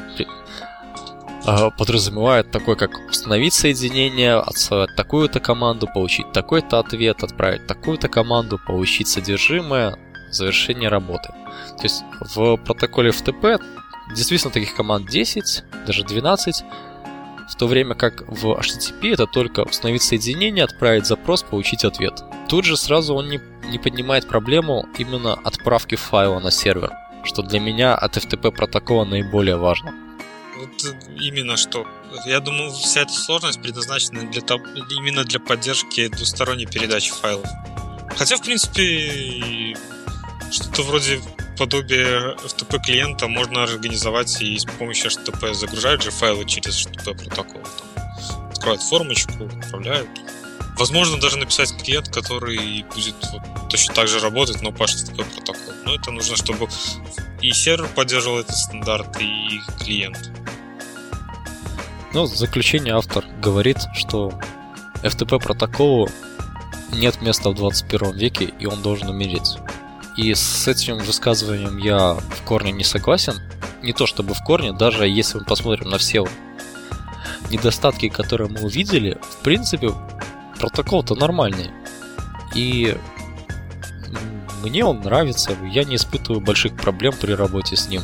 подразумевает такое, как установить соединение, отсылать такую-то команду, получить такой-то ответ, отправить такую-то команду, получить содержимое, завершение работы. То есть в протоколе эф ти пи действительно таких команд десять, даже двенадцать, в то время как в эйч ти ти пи это только установить соединение, отправить запрос, получить ответ. Тут же сразу он не, не поднимает проблему именно отправки файла на сервер, что для меня от эф ти пи протокола наиболее важно. Вот именно что. Я думаю, вся эта сложность предназначена для того, именно для поддержки двусторонней передачи файлов. Хотя, в принципе, что-то вроде подобие эф ти пи клиента можно организовать и с помощью эйч ти ти пи. Загружают же файлы через эйч ти ти пи протокол. Там, открывают формочку, отправляют. Возможно, даже написать клиент, который будет вот точно так же работать, но по эйч ти ти пи протоколу. Но это нужно, чтобы и сервер поддерживал этот стандарт, и клиент. Ну, в заключение автор говорит, что эф ти пи протоколу нет места в двадцать первом веке, и он должен умереть. И с этим высказыванием я в корне не согласен. Не то чтобы в корне, даже если мы посмотрим на все недостатки, которые мы увидели, в принципе, протокол-то нормальный. И мне он нравится, я не испытываю больших проблем при работе с ним.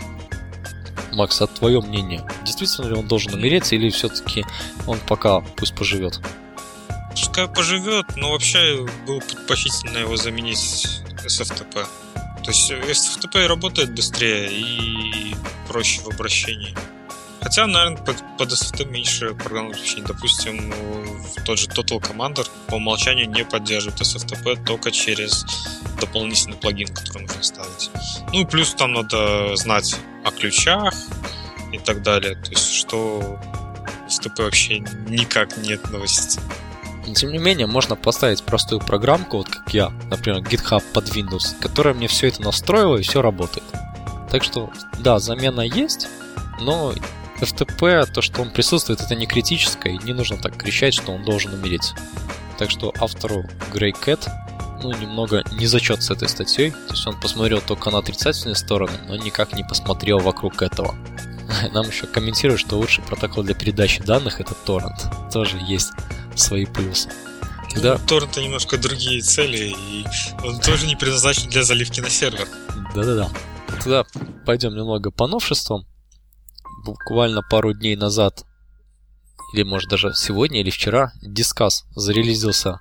Макс, а твое мнение? Действительно ли он должен умереть, или все-таки он пока пусть поживет? Пускай поживет, но вообще было предпочтительно его заменить эс эф ти пи. То есть эс эф ти пи работает быстрее и проще в обращении. Хотя, наверное, под, под эс эф ти меньше программных обеспечений. Допустим, тот же Total Commander по умолчанию не поддерживает эс эф ти пи только через дополнительный плагин, который нужно ставить. Ну и плюс там надо знать о ключах и так далее. То есть, что эс эф ти пи вообще никак не относится. Тем не менее, можно поставить простую программку, вот как я, например, GitHub под Windows, которая мне все это настроила и все работает. Так что, да, замена есть, но эф ти пи, то, что он присутствует, это не критическое, и не нужно так кричать, что он должен умереть. Так что автору Grey Cat, ну, немного не зачет с этой статьей, то есть он посмотрел только на отрицательные стороны, но никак не посмотрел вокруг этого. Нам еще комментируют, что лучший протокол для передачи данных — это торрент. Тоже есть свои плюсы. Тогда... Ну, торренты немножко другие цели, и он тоже не предназначен для заливки на сервер. Да-да-да. Тогда пойдем немного по новшествам. Буквально пару дней назад, или может даже сегодня или вчера, Disqus зарелизился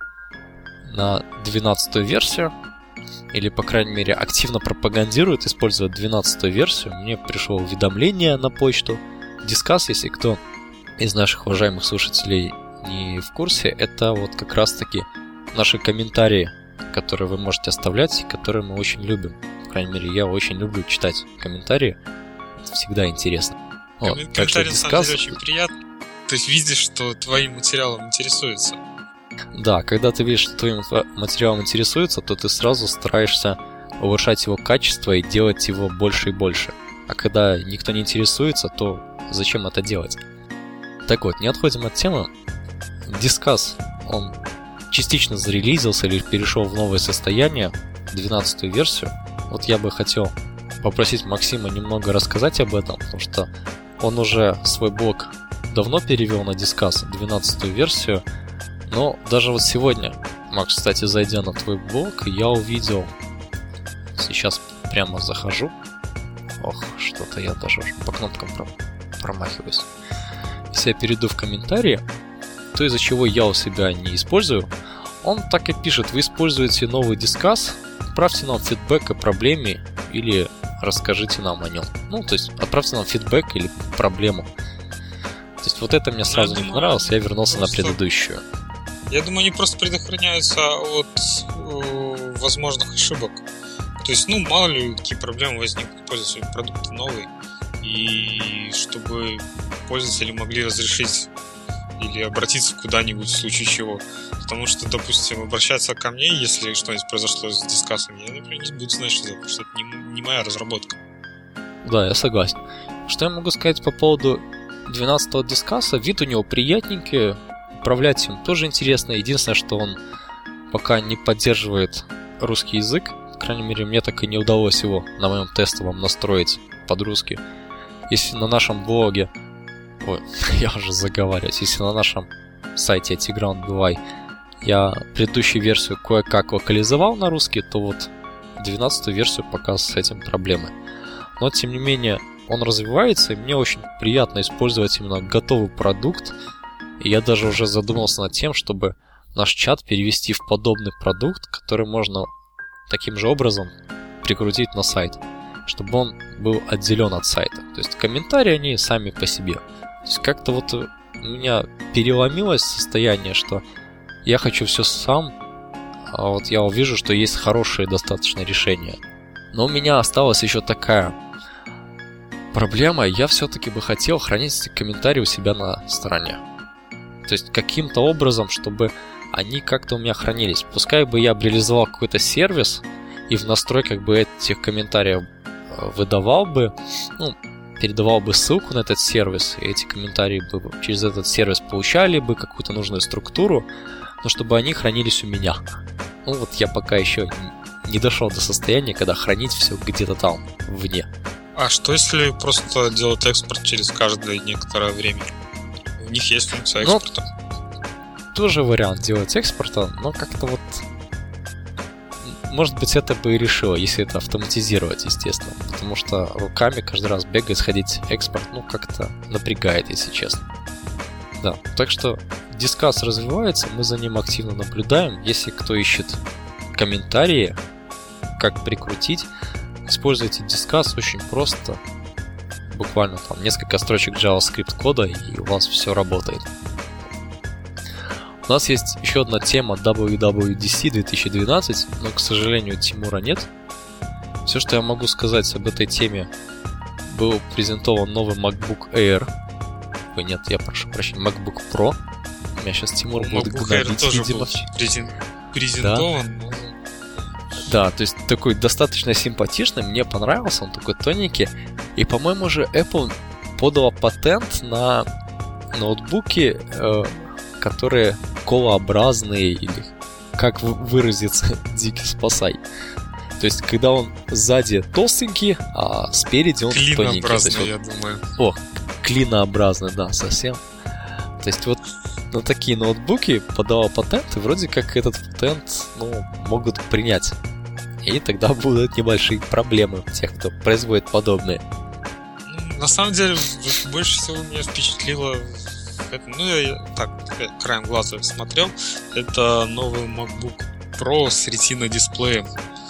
на двенадцатую версию, или, по крайней мере, активно пропагандирует, используя двенадцатую версию. Мне пришло уведомление на почту. Disqus, если кто из наших уважаемых слушателей не в курсе, это вот как раз-таки наши комментарии, которые вы можете оставлять, и которые мы очень любим. По крайней мере, я очень люблю читать комментарии. Это всегда интересно. Вот, Комментарий, так что Disqus... на самом деле, очень приятно. То есть видишь, что твоим материалом интересуется. Да, когда ты видишь, что твоим материалом интересуется, то ты сразу стараешься улучшать его качество и делать его больше и больше. А когда никто не интересуется, то зачем это делать? Так вот, не отходим от темы. Disqus, он частично зарелизился или перешел в новое состояние, двенадцатую версию. Вот я бы хотел попросить Максима немного рассказать об этом, потому что он уже свой блог давно перевел на Disqus, двенадцатую версию. Но даже вот сегодня, Макс, кстати, зайдя на твой блог, я увидел, сейчас прямо захожу, ох, что-то я даже по кнопкам промахиваюсь. Если я перейду в комментарии, то из-за чего я у себя не использую, он так и пишет: вы используете новый Disqus, отправьте нам фидбэк о проблеме или расскажите нам о нем. Ну, то есть отправьте нам фидбэк или проблему. То есть вот это мне сразу не понравилось, я вернулся на предыдущую. Я думаю, они просто предохраняются от э, возможных ошибок. То есть, ну, мало ли, какие проблемы возникнут, пользователь продукт новый, и чтобы пользователи могли разрешить или обратиться куда-нибудь в случае чего. Потому что, допустим, обращаться ко мне, если что-нибудь произошло с Disqus, я, например, не буду знать, что это, потому что это не, не моя разработка. Да, я согласен. Что я могу сказать по поводу двенадцатого Disqus? Вид у него приятненький, управлять им тоже интересно. Единственное, что он пока не поддерживает русский язык. По крайней мере, мне так и не удалось его на моем тестовом настроить под русский. Если на нашем блоге... Ой, я уже заговариваюсь. Если на нашем сайте Тигран Бивай я предыдущую версию кое-как локализовал на русский, то вот двенадцатую версию пока с этим проблемы. Но, тем не менее, он развивается, и мне очень приятно использовать именно готовый продукт. И я даже уже задумался над тем, чтобы наш чат перевести в подобный продукт, который можно таким же образом прикрутить на сайт, чтобы он был отделен от сайта. То есть комментарии, они сами по себе. То есть как-то вот у меня переломилось состояние, что я хочу все сам, а вот я увижу, что есть хорошие достаточно решения. Но у меня осталась еще такая проблема. Я все-таки бы хотел хранить эти комментарии у себя на стороне. То есть каким-то образом, чтобы они как-то у меня хранились. Пускай бы я бы реализовал какой-то сервис и в настройках бы этих комментариев выдавал бы, ну, передавал бы ссылку на этот сервис, и эти комментарии бы через этот сервис получали бы какую-то нужную структуру, но чтобы они хранились у меня. Ну вот я пока еще не дошел до состояния, когда хранить все где-то там, вне. А что если просто делать экспорт через каждое некоторое время? У них есть функция экспорта. Ну, тоже вариант делать экспорта, но как-то вот... Может быть, это бы и решило, если это автоматизировать, естественно. Потому что руками каждый раз бегать, сходить экспорт, ну, как-то напрягает, если честно. Да, так что Disqus развивается, мы за ним активно наблюдаем. Если кто ищет комментарии, как прикрутить, используйте Disqus очень просто. Буквально там несколько строчек JavaScript кода, и у вас все работает. У нас есть еще одна тема дабл ю дабл ю ди си две тысячи двенадцать, но, к сожалению, Тимура нет. Все, что я могу сказать об этой теме, был презентован новый MacBook Air. Ой, нет, я прошу прощения, MacBook Pro. У меня сейчас Тимур будет гнобить, видимо. Презент... презентован, да? но... Да, то есть такой достаточно симпатичный, мне понравился, он такой тоненький. И, по-моему, же Apple подала патент на ноутбуки, э, которые колообразные, или как выразиться, дикий спасай. То есть, когда он сзади толстенький, а спереди он тоненький. Клинообразный, я вот... думаю. О, клинообразный, да, совсем. То есть, вот на такие ноутбуки подавал патент, и вроде как этот патент, ну, могут принять. И тогда будут небольшие проблемы у тех, кто производит подобные. На самом деле, больше всего меня впечатлило... Это, ну, я так, краем глаза смотрел. Это новый MacBook Pro с Retina дисплеем,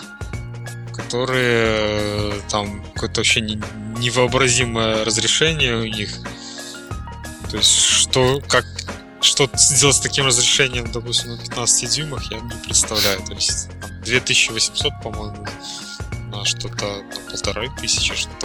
который там какое-то вообще невообразимое разрешение у них. То есть, что, как, что сделать с таким разрешением, допустим, на пятнадцати дюймах, я не представляю. То есть, там, две тысячи восемьсот, по-моему, на что-то, на полторы тысячи, что-то.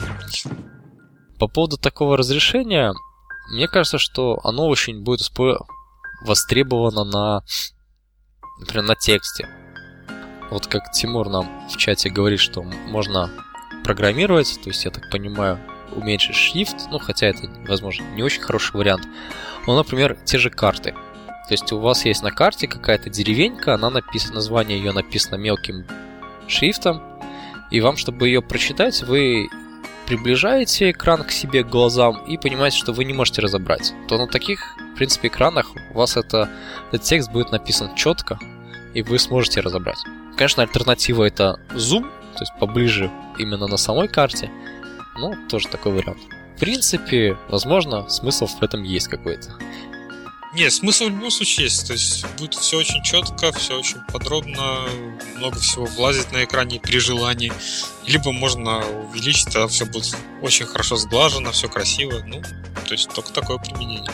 По поводу такого разрешения, мне кажется, что оно очень будет востребовано на, например, на тексте. Вот как Тимур нам в чате говорит, что можно программировать, то есть, я так понимаю, уменьшить шрифт, ну, хотя это, возможно, не очень хороший вариант. Но, например, те же карты. То есть, у вас есть на карте какая-то деревенька, она написана, название ее написано мелким шрифтом, и вам, чтобы ее прочитать, вы приближаете экран к себе, к глазам, и понимаете, что вы не можете разобрать. То на таких, в принципе, экранах у вас это, этот текст будет написан четко, и вы сможете разобрать. Конечно, альтернатива это зум, то есть поближе именно на самой карте, но тоже такой вариант. В принципе, возможно, смысл в этом есть какой-то. Нет, смысл в любом случае есть. То есть будет все очень четко, все очень подробно, много всего влазит на экране при желании. Либо можно увеличить, тогда все будет очень хорошо сглажено, все красиво. Ну, то есть только такое применение.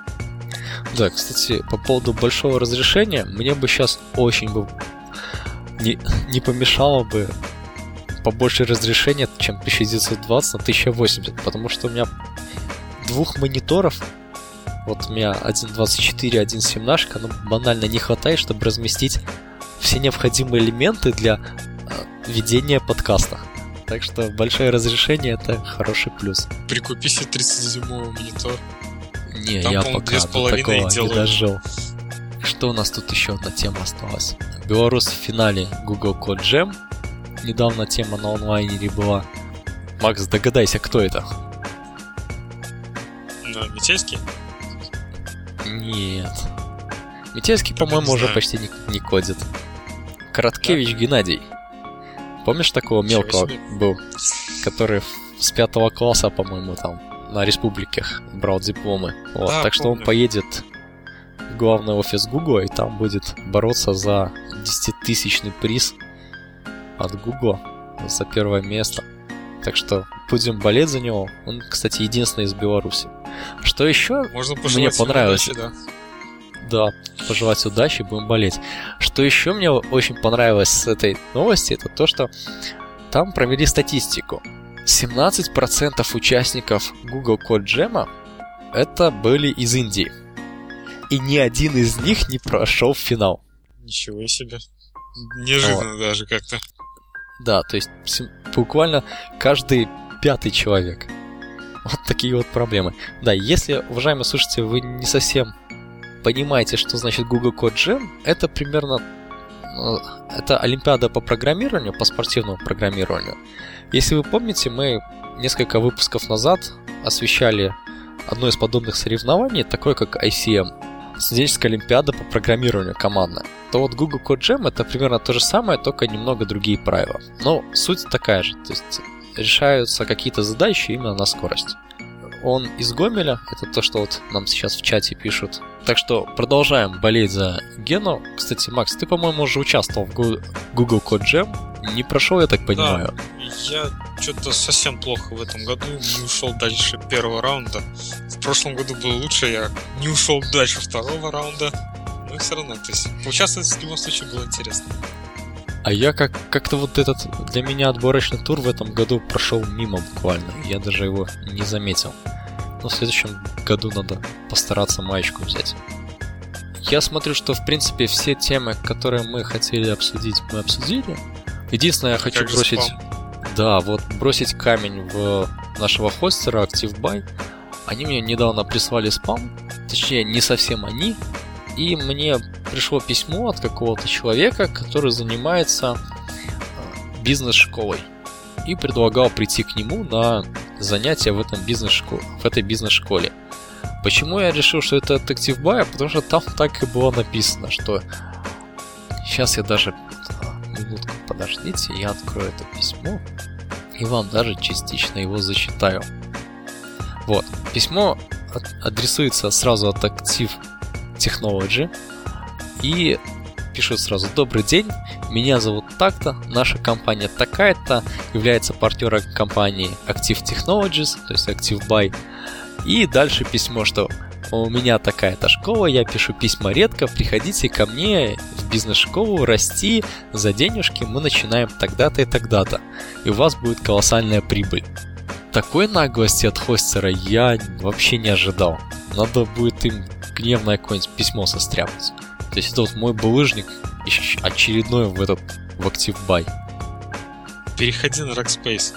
Да, кстати, по поводу большого разрешения, мне бы сейчас очень бы не, не помешало бы побольше разрешения, чем тысяча девятьсот двадцать на тысяча восемьдесят, потому что у меня двух мониторов, вот у меня один двадцать четыре, один семнашка, ну, банально не хватает, чтобы разместить все необходимые элементы для э, ведения подкаста. Так что большое разрешение — это хороший плюс. Прикупи себе тридцатидюймовый монитор. Не, там, я пока до такого не дожил. Что у нас тут еще одна тема осталась? Беларусь в финале Google Code Jam. Недавно тема на онлайнере была. Макс, догадайся, кто это? Ну, Метельский? Нет. Метельский, по-моему, уже почти не, не кодит. Короткевич, да? Геннадий. Помнишь, такого Ничего мелкого себе. Был? Который с пятого класса, по-моему, там на республиках брал дипломы. Вот. Да, так что помню. Он поедет в главный офис Google, и там будет бороться за десятитысячный приз от Google за первое место. Так что будем болеть за него. Он, кстати, единственный из Беларуси. Что еще Можно мне понравилось? Удачи, да. Да, пожелать удачи, будем болеть. Что еще мне очень понравилось с этой новости, это то, что там провели статистику. семнадцать процентов участников Google Code Jam это были из Индии. и ни один из них не прошел в финал. Ничего себе. Неожиданно вот. Даже как-то. Да, то есть буквально каждый пятый человек. Вот такие вот проблемы. Да, если, уважаемые слушатели, вы не совсем понимаете, что значит Google Code Jam, это примерно... Это Олимпиада по программированию, по спортивному программированию. Если вы помните, мы несколько выпусков назад освещали одно из подобных соревнований, такое как ай си эм, студенческая олимпиада по программированию командная. То вот Google Code Jam это примерно то же самое, только немного другие правила. Но суть такая же, то есть решаются какие-то задачи именно на скорость. Он из Гомеля, это то, что вот нам сейчас в чате пишут. Так что продолжаем болеть за Гену. Кстати, Макс, ты, по-моему, уже участвовал в Google Code Jam. Не прошел, я так понимаю. Да, я что-то совсем плохо в этом году, не ушел дальше первого раунда. В прошлом году было лучше, я не ушел дальше второго раунда. Но все равно, то есть поучаствовать в любом случае было интересно. А я как- как-то вот этот для меня отборочный тур в этом году прошел мимо буквально. Я даже его не заметил. Но в следующем году надо постараться маечку взять. Я смотрю, что в принципе все темы, которые мы хотели обсудить, мы обсудили. Единственное, я хочу как бросить... Спам. Да, вот бросить камень в нашего хостера ActiveBuy. Они мне недавно прислали спам. Точнее, не совсем они. И мне пришло письмо от какого-то человека, который занимается бизнес-школой. И предлагал прийти к нему на занятия в, этом бизнес-школе, в этой бизнес-школе. Почему я решил, что это от ActiveBuy? Потому что там так и было написано, что... Сейчас я даже... Минутку подождите, я открою это письмо и вам даже частично его зачитаю. Вот. Письмо адресуется сразу от Active Technology и пишут сразу: добрый день, меня зовут так-то, наша компания такая-то, является партнером компании Active Technologies, то есть ActiveBuy. И дальше письмо, что у меня такая-то школа, я пишу письма редко, приходите ко мне в бизнес-школу расти за денежки, мы начинаем тогда-то и тогда-то, и у вас будет колоссальная прибыль. Такой наглости от хостера я вообще не ожидал. Надо будет им гневное какое-нибудь письмо состряпать. То есть это вот мой булыжник очередной в этот в ActiveBuy. Переходи на Rackspace.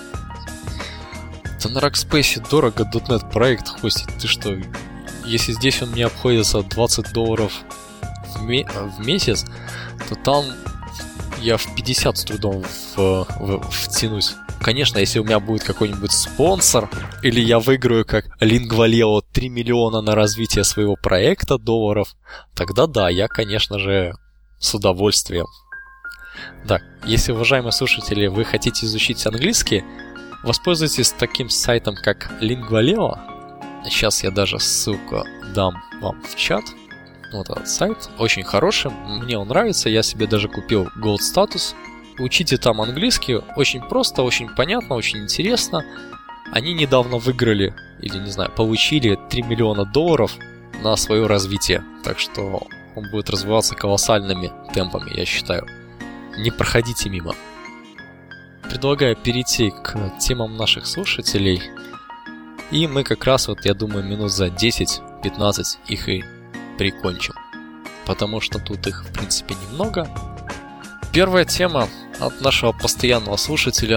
Да на Rackspace дорого .дот нет проект хостить. Ты что? Если здесь он мне обходится двадцать долларов в, ме- в месяц, то там я в пятьдесят с трудом в- в- втянусь. Конечно, если у меня будет какой-нибудь спонсор, или я выиграю как Lingvaleo три миллиона на развитие своего проекта долларов, тогда да, я, конечно же, с удовольствием. Так, если, уважаемые слушатели, вы хотите изучить английский, воспользуйтесь таким сайтом, как Lingvaleo. Сейчас я даже ссылку дам вам в чат. Вот этот сайт, очень хороший, мне он нравится, я себе даже купил Gold статус. Учите там английский, очень просто, очень понятно, очень интересно. Они недавно выиграли, или не знаю, получили три миллиона долларов на свое развитие. Так что он будет развиваться колоссальными темпами, я считаю. Не проходите мимо. Предлагаю перейти к темам наших слушателей. И мы как раз, вот я думаю, минут за десять-пятнадцать их и прикончим. Потому что тут их, в принципе, немного. Первая тема от нашего постоянного слушателя.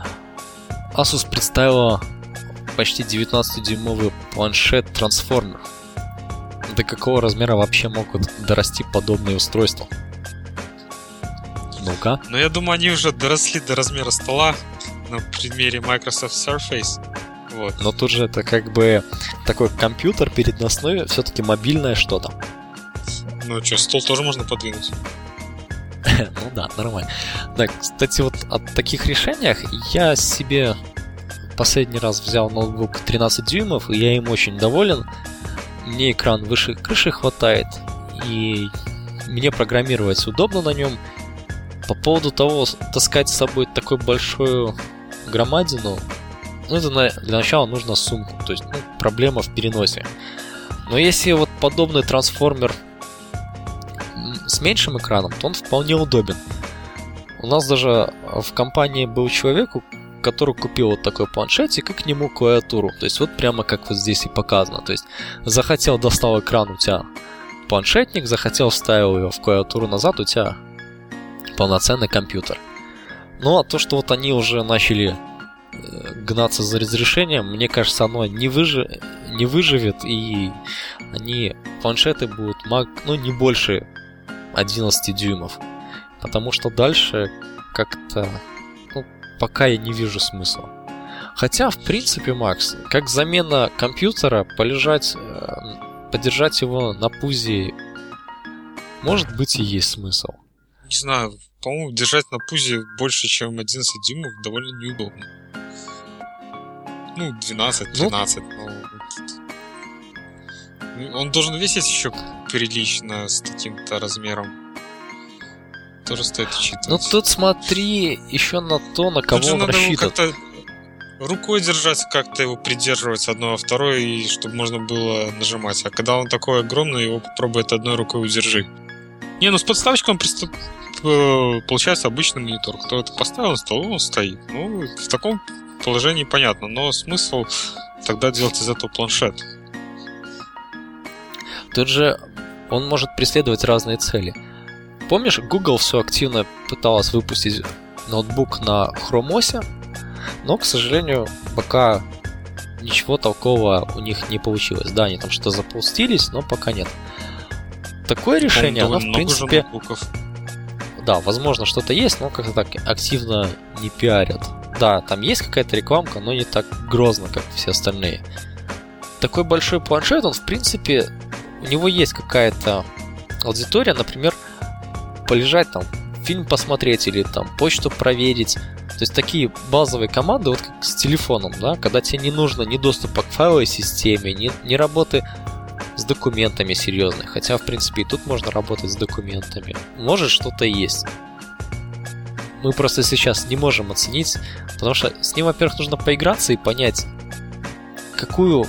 Asus представила почти девятнадцатидюймовый планшет-трансформер. До какого размера вообще могут дорасти подобные устройства? Ну-ка. Ну, я думаю, они уже доросли до размера стола на примере Microsoft Surface. Вот. Но тут же это как бы такой компьютер переносной, все-таки мобильное что-то. Ну что, стол тоже можно подвинуть. Ну да, нормально. Да, кстати, вот о таких решениях я себе последний раз взял ноутбук тринадцать дюймов, и я им очень доволен. Мне экран выше крыши хватает, и мне программировать удобно на нем. По поводу того, таскать с собой такую большую громадину, ну, это на, для начала нужно сумку, то есть ну, проблема в переносе. Но если вот подобный трансформер с меньшим экраном, то он вполне удобен. У нас даже в компании был человек, который купил вот такой планшетик и к нему клавиатуру. То есть вот прямо как вот здесь и показано. То есть захотел, достал экран, у тебя планшетник, захотел, вставил его в клавиатуру назад, у тебя полноценный компьютер. Ну, а то, что вот они уже начали гнаться за разрешением, мне кажется, оно не, выжи... не выживет, и они, планшеты будут, ну, не больше одиннадцати дюймов. Потому что дальше как-то, ну, пока я не вижу смысла. Хотя, в принципе, Макс, как замена компьютера, полежать, подержать его на пузе, может быть, и есть смысл. Не знаю, по-моему, держать на пузе больше, чем одиннадцать дюймов, довольно неудобно. Ну, двенадцать-тринадцать. Ну, ну, он должен весить еще прилично с таким-то размером. Тоже стоит учитывать. Ну, тут смотри еще на то, на кого он рассчитан. Рукой держать, как-то его придерживать одной, а второй, и чтобы можно было нажимать. А когда он такой огромный, его попробуй одной рукой удержи. Не, ну с подставочкой он приступ... получается обычный монитор. Кто это поставил на стол, он стоит. Ну, в таком положении понятно, но смысл тогда делать из этого планшет. Тут же он может преследовать разные цели. Помнишь, Google все активно пыталась выпустить ноутбук на Chrome о эс, но, к сожалению, пока ничего толкового у них не получилось. Да, они там что-то запустились, но пока нет. Такое решение, оно, в принципе... Да, возможно, что-то есть, но как-то так активно не пиарят. Да, там есть какая-то рекламка, но не так грозно, как все остальные. Такой большой планшет, он, в принципе, у него есть какая-то аудитория, например, полежать там, фильм посмотреть или там почту проверить. То есть такие базовые команды, вот как с телефоном, да, когда тебе не нужно ни доступа к файловой системе, ни, ни работы с документами серьезной. Хотя, в принципе, и тут можно работать с документами. Может, что-то есть. Мы просто сейчас не можем оценить, потому что с ним, во-первых, нужно поиграться и понять, какую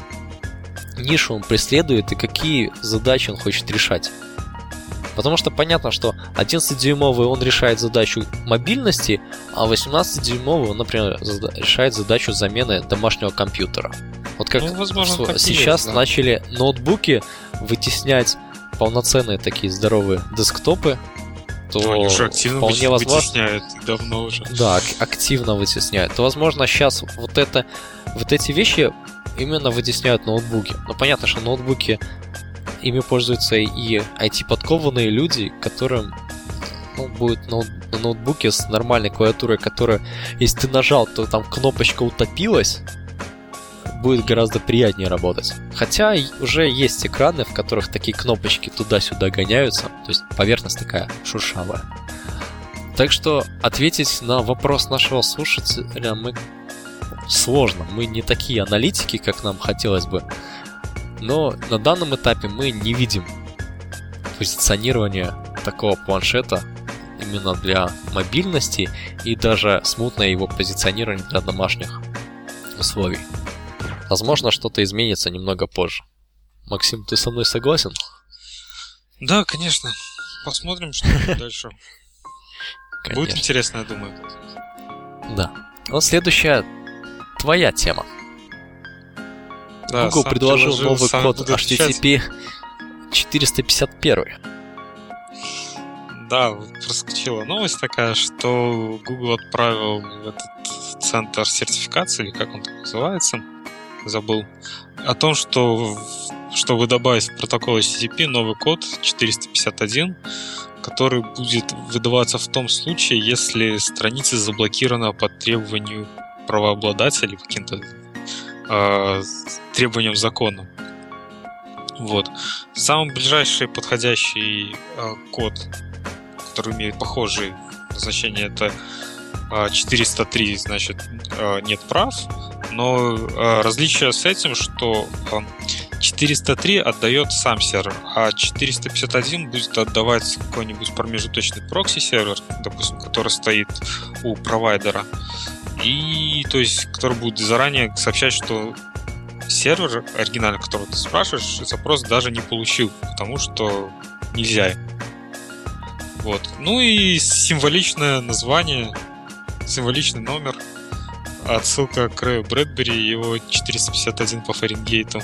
нишу он преследует и какие задачи он хочет решать. Потому что понятно, что одиннадцатидюймовый он решает задачу мобильности, а восемнадцатидюймовый он, например, решает задачу замены домашнего компьютера. Вот как ну, возможно, сейчас есть, да. начали ноутбуки вытеснять полноценные такие здоровые десктопы, то ну, они уже активно вполне возможно... вытесняют давно уже. Да, активно вытесняют. То, возможно, сейчас вот, это, вот эти вещи именно вытесняют ноутбуки. Но понятно, что ноутбуки, ими пользуются и ай ти-подкованные люди, которым ну, будет ноут, ноутбуки с нормальной клавиатурой, которая, если ты нажал, то там кнопочка утопилась, будет гораздо приятнее работать. Хотя уже есть экраны, в которых такие кнопочки туда-сюда гоняются, то есть поверхность такая шуршавая. Так что ответить на вопрос нашего слушателя мы сложно. Мы не такие аналитики, как нам хотелось бы. Но на данном этапе мы не видим позиционирования такого планшета именно для мобильности и даже смутное его позиционирование для домашних условий. Возможно, что-то изменится немного позже. Максим, ты со мной согласен? Да, конечно. Посмотрим, что будет дальше. Конечно. Будет интересно, я думаю. Да. Вот следующая твоя тема. Да, Google предложил приложил, новый код эйч ти ти пи четыреста пятьдесят один. Да, проскочила новость такая, что Google отправил в этот центр сертификации, или как он так называется, забыл, о том, что чтобы добавить в протокол эйч ти ти пи новый код четыреста пятьдесят один, который будет выдаваться в том случае, если страница заблокирована по требованию правообладателя, каким-то э, требованиям закона. Вот. Самый ближайший подходящий э, код, который имеет похожие назначения, это э, четыреста три, значит, э, нет прав, но э, различие с этим, что э, четыреста три отдает сам сервер, а четыреста пятьдесят один будет отдавать какой-нибудь промежуточный прокси-сервер, допустим, который стоит у провайдера, и, то есть, который будет заранее сообщать, что сервер оригинальный, которого ты спрашиваешь, запрос даже не получил, потому что нельзя. Вот. Ну и символичное название, символичный номер, отсылка к Рэю Брэдбери и его четыреста пятьдесят один по Фаренгейту.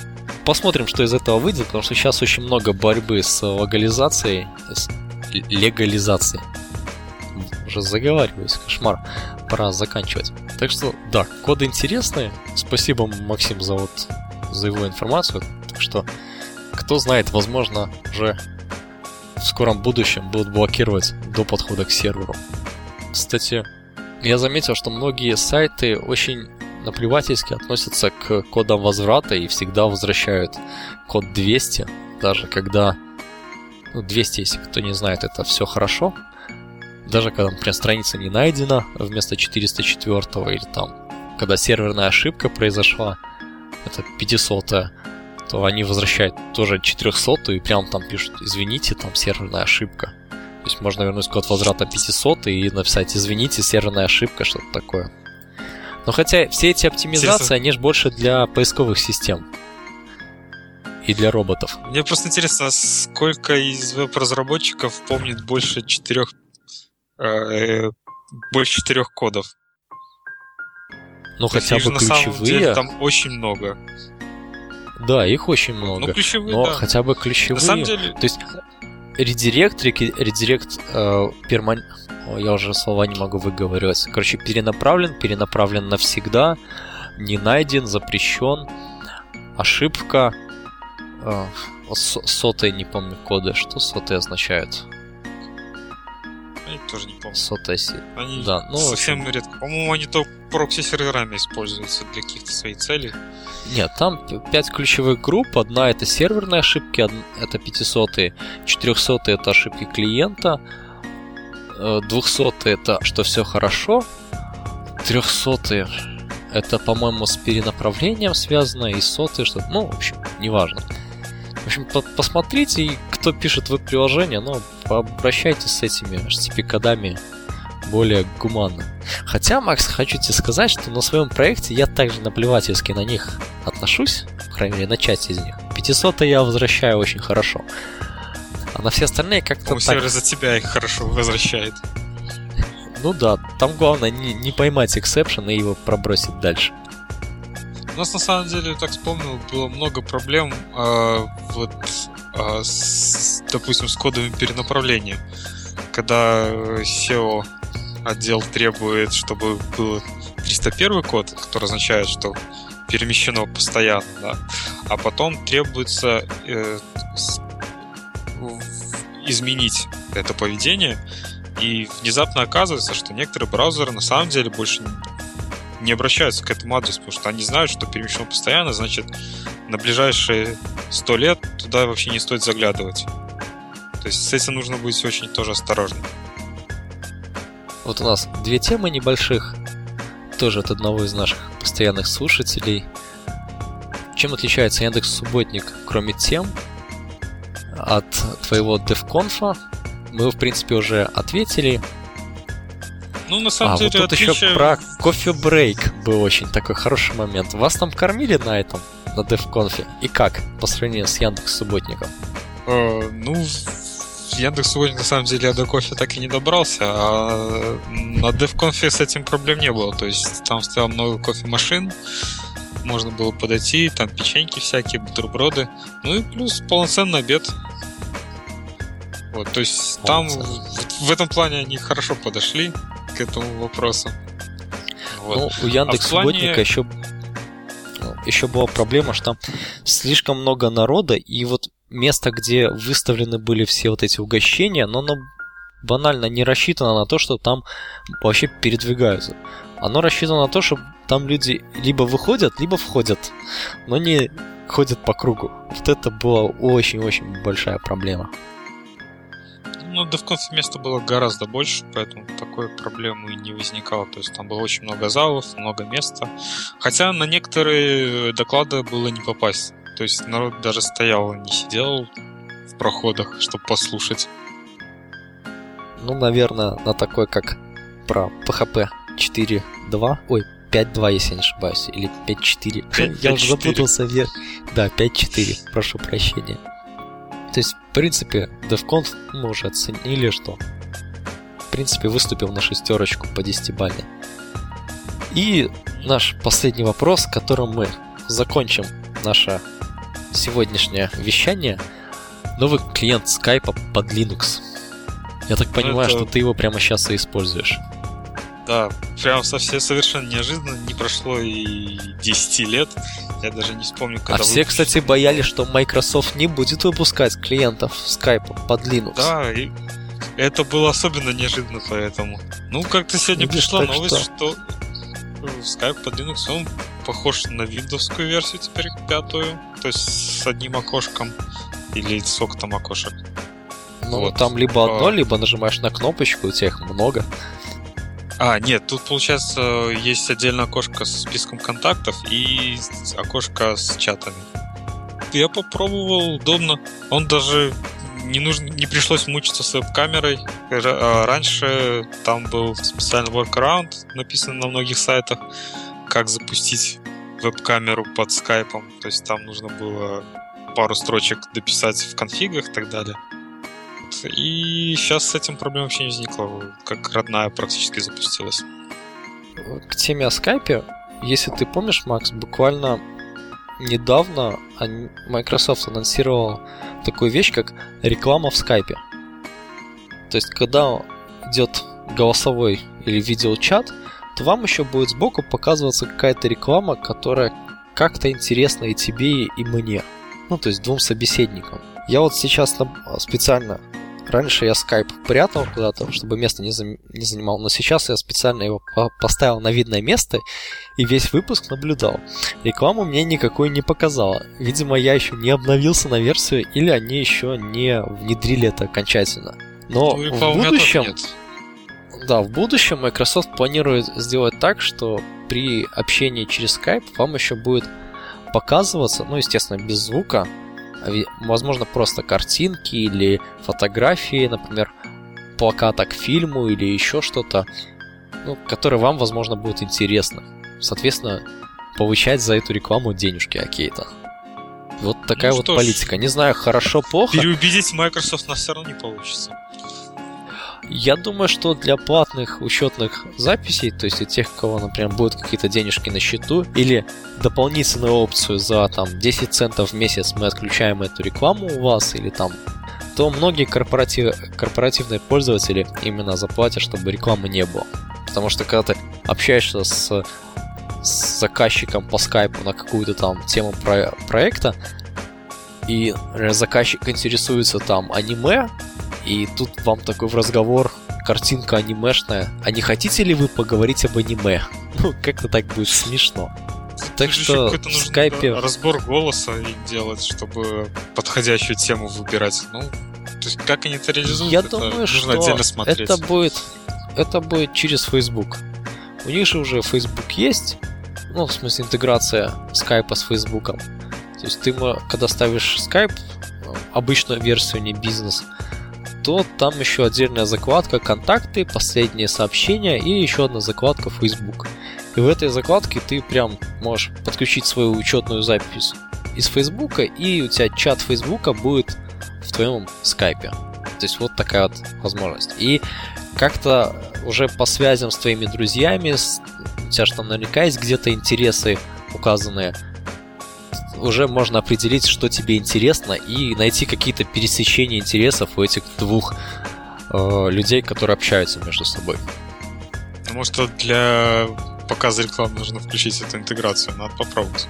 посмотрим, что из этого выйдет, потому что сейчас очень много борьбы с легализацией, с легализацией. Уже заговариваюсь, кошмар. Пора заканчивать. Так что, да, коды интересные. Спасибо, Максим, за вот за его информацию. Так что, кто знает, возможно, уже в скором будущем будут блокировать до подхода к серверу. Кстати, я заметил, что многие сайты очень наплевательски относятся к кодам возврата и всегда возвращают код двести, даже когда, ну, двести, если кто не знает, это все хорошо. Даже когда, например, страница не найдена вместо четыреста четвёртого, или там, когда серверная ошибка произошла, это пятисотая, то они возвращают тоже четырехсотую и прям там пишут: извините, там серверная ошибка. То есть можно вернуть код возврата пятьсот и написать: извините, серверная ошибка, что-то такое. Но хотя все эти оптимизации, интересно, они же больше для поисковых систем и для роботов. Мне просто интересно, сколько из веб-разработчиков помнит больше четырех э, больше четырех кодов? Ну, то хотя бы ключевые. На самом деле, там очень много. Да, их очень много. Ну, ключевые, но да. хотя бы ключевые. На самом деле... То есть редирект, редирект э, перман... О, я уже слова не могу выговаривать. Короче, перенаправлен, перенаправлен навсегда, не найден, запрещен, ошибка. Э, сотые, не помню коды. Что сотые означают? Я тоже не помню. Сотая сеть. Они да, ну, совсем общем... редко. По-моему, они то прокси-серверами используются для каких-то своих целей. Нет, там пять ключевых групп. Одна — это серверные ошибки, одна, это пятисотые, четырехсотые — это ошибки клиента, двухсотые — это что все хорошо, трехсотые — это, по-моему, с перенаправлением связано, и сотые, что... Ну, в общем, неважно. В общем, по- посмотрите, и кто пишет веб-приложение, ну, пообращайтесь с этими эйч ти ти пи-кодами более гуманно. Хотя, Макс, хочу тебе сказать, что на своем проекте я также наплевательски на них отношусь, по крайней мере, на часть из них. пятисотые я возвращаю очень хорошо. А на все остальные как-то ну, так... сервер за тебя их хорошо возвращает. Ну да, там главное не, не поймать эксепшн и его пробросить дальше. У нас на самом деле, так вспомнил, было много проблем э, вот, э, с, допустим, с кодовым перенаправлением. Когда сео отдел требует, чтобы был триста первый код, который означает, что перемещено постоянно, да, а потом требуется э, с, изменить это поведение, и внезапно оказывается, что некоторые браузеры на самом деле больше не обращаются к этому адресу, потому что они знают, что перемещено постоянно, значит, на ближайшие сто лет туда вообще не стоит заглядывать. То есть с этим нужно быть очень тоже осторожным. Вот у нас две темы небольших, тоже от одного из наших постоянных слушателей. Чем отличается Яндекс.Субботник, кроме тем, от твоего DevConf? Мы, в принципе, уже ответили. Ну, на самом а, деле, вот тут отличие... еще про кофе-брейк был очень такой хороший момент. Вас там кормили на этом, на DevConf? И как по сравнению с Яндекс.Субботником? Uh, ну, в Яндекс.Субботник, на самом деле, я до кофе так и не добрался, а на DevConf с этим проблем не было. То есть там стояло много кофемашин, можно было подойти, там печеньки всякие, бутерброды, ну и плюс полноценный обед. Вот, то есть там в, в этом плане они хорошо подошли к этому вопросу. Вот. Ну, у Яндекс.Субботника а плане... еще, еще была проблема, что там слишком много народа, и вот место, где выставлены были все вот эти угощения, но оно банально не рассчитано на то, что там вообще передвигаются. Оно рассчитано на то, что там люди либо выходят, либо входят, но не ходят по кругу. Вот это была очень-очень большая проблема. Ну, да, в конце места было гораздо больше, поэтому такой проблемы не возникало. То есть там было очень много залов, много места. Хотя на некоторые доклады было не попасть. То есть народ даже стоял, не сидел в проходах, чтобы послушать. Ну, наверное, на такой, как про пи эйч пи четыре два, ой, пять два, если я не ошибаюсь, или пять четыре. Я уже запутался вверх. Да, пять четыре, прошу прощения. То есть, в принципе, DevConf мы уже оценили, что в принципе выступил на шестерочку по десятибалльной. И наш последний вопрос, которым мы закончим наше сегодняшнее вещание новый клиент Skype под Linux. Я так понимаю, это... что ты его прямо сейчас и используешь. Да, прям совсем совершенно неожиданно, не прошло и десять лет. Я даже не вспомню, когда... А все, выпустили. Кстати, боялись, что Microsoft не будет выпускать клиентов Skype под Linux. Да, и это было особенно неожиданно поэтому. Ну, как-то сегодня Видишь, пришла новость, что... что Skype под Linux, он похож на виндовскую версию теперь, пятую. То есть с одним окошком. Или сколько там окошек. Ну, вот. там либо одно, а... либо нажимаешь на кнопочку, у тебя их много. А, нет, тут, получается, есть отдельное окошко с списком контактов и окошко с чатами. Я попробовал, удобно. Он даже не, нужно, не пришлось мучиться с веб-камерой. Раньше там был специальный workaround, написан на многих сайтах, как запустить веб-камеру под скайпом. То есть там нужно было пару строчек дописать в конфигах и так далее. И сейчас с этим проблем вообще не возникло, как родная практически запустилась. К теме о скайпе, если ты помнишь, Макс, буквально недавно Microsoft анонсировал такую вещь, как реклама в скайпе. То есть, когда идет голосовой или видеочат, то вам еще будет сбоку показываться какая-то реклама, которая как-то интересна и тебе, и мне. Ну, то есть двум собеседникам. Я вот сейчас там специально... Раньше я скайп прятал куда-то, чтобы место не, за... не занимал, но сейчас я специально его по- поставил на видное место и весь выпуск наблюдал. Рекламу мне никакой не показала. Видимо, я еще не обновился на версию, или они еще не внедрили это окончательно. Но ну, в будущем... Да, в будущем Microsoft планирует сделать так, что при общении через Skype вам еще будет показываться, ну, естественно, без звука, возможно, просто картинки или фотографии, например, плаката к фильму или еще что-то, ну, которое вам, возможно, будет интересно. Соответственно, получать за эту рекламу денежки какие-то. Вот такая ну, вот политика. Не знаю, хорошо-плохо. Переубедить Microsoft нас все равно не получится. Я думаю, что для платных учетных записей, то есть для тех, у кого, например, будут какие-то денежки на счету, или дополнительную опцию за там десять центов в месяц мы отключаем эту рекламу у вас, или там, то многие корпоратив... корпоративные пользователи именно заплатят, чтобы рекламы не было. Потому что когда ты общаешься с, с заказчиком по скайпу на какую-то там тему про... проекта, и заказчик интересуется там аниме, и тут вам такой в разговор картинка анимешная. А не хотите ли вы поговорить об аниме? Ну, как-то так будет смешно. Так что в скайпе... разбор голоса и делать, чтобы подходящую тему выбирать. Ну, то есть как они это реализуют, Я это думаю, нужно что отдельно смотреть. Это будет, это будет через Facebook. У них же уже Facebook есть. Ну, в смысле, интеграция скайпа с Фейсбуком. То есть ты, когда ставишь скайп, обычную версию, не бизнес, то там еще отдельная закладка «Контакты», «Последние сообщения» и еще одна закладка «Facebook». И в этой закладке ты прям можешь подключить свою учетную запись из Facebook, и у тебя чат Facebook будет в твоем скайпе. То есть вот такая вот возможность. И как-то уже по связям с твоими друзьями, с... у тебя же там наверняка есть где-то интересы указанные, уже можно определить, что тебе интересно, и найти какие-то пересечения интересов у этих двух э, людей, которые общаются между собой. Ну, может, для показа рекламы нужно включить эту интеграцию, надо попробовать.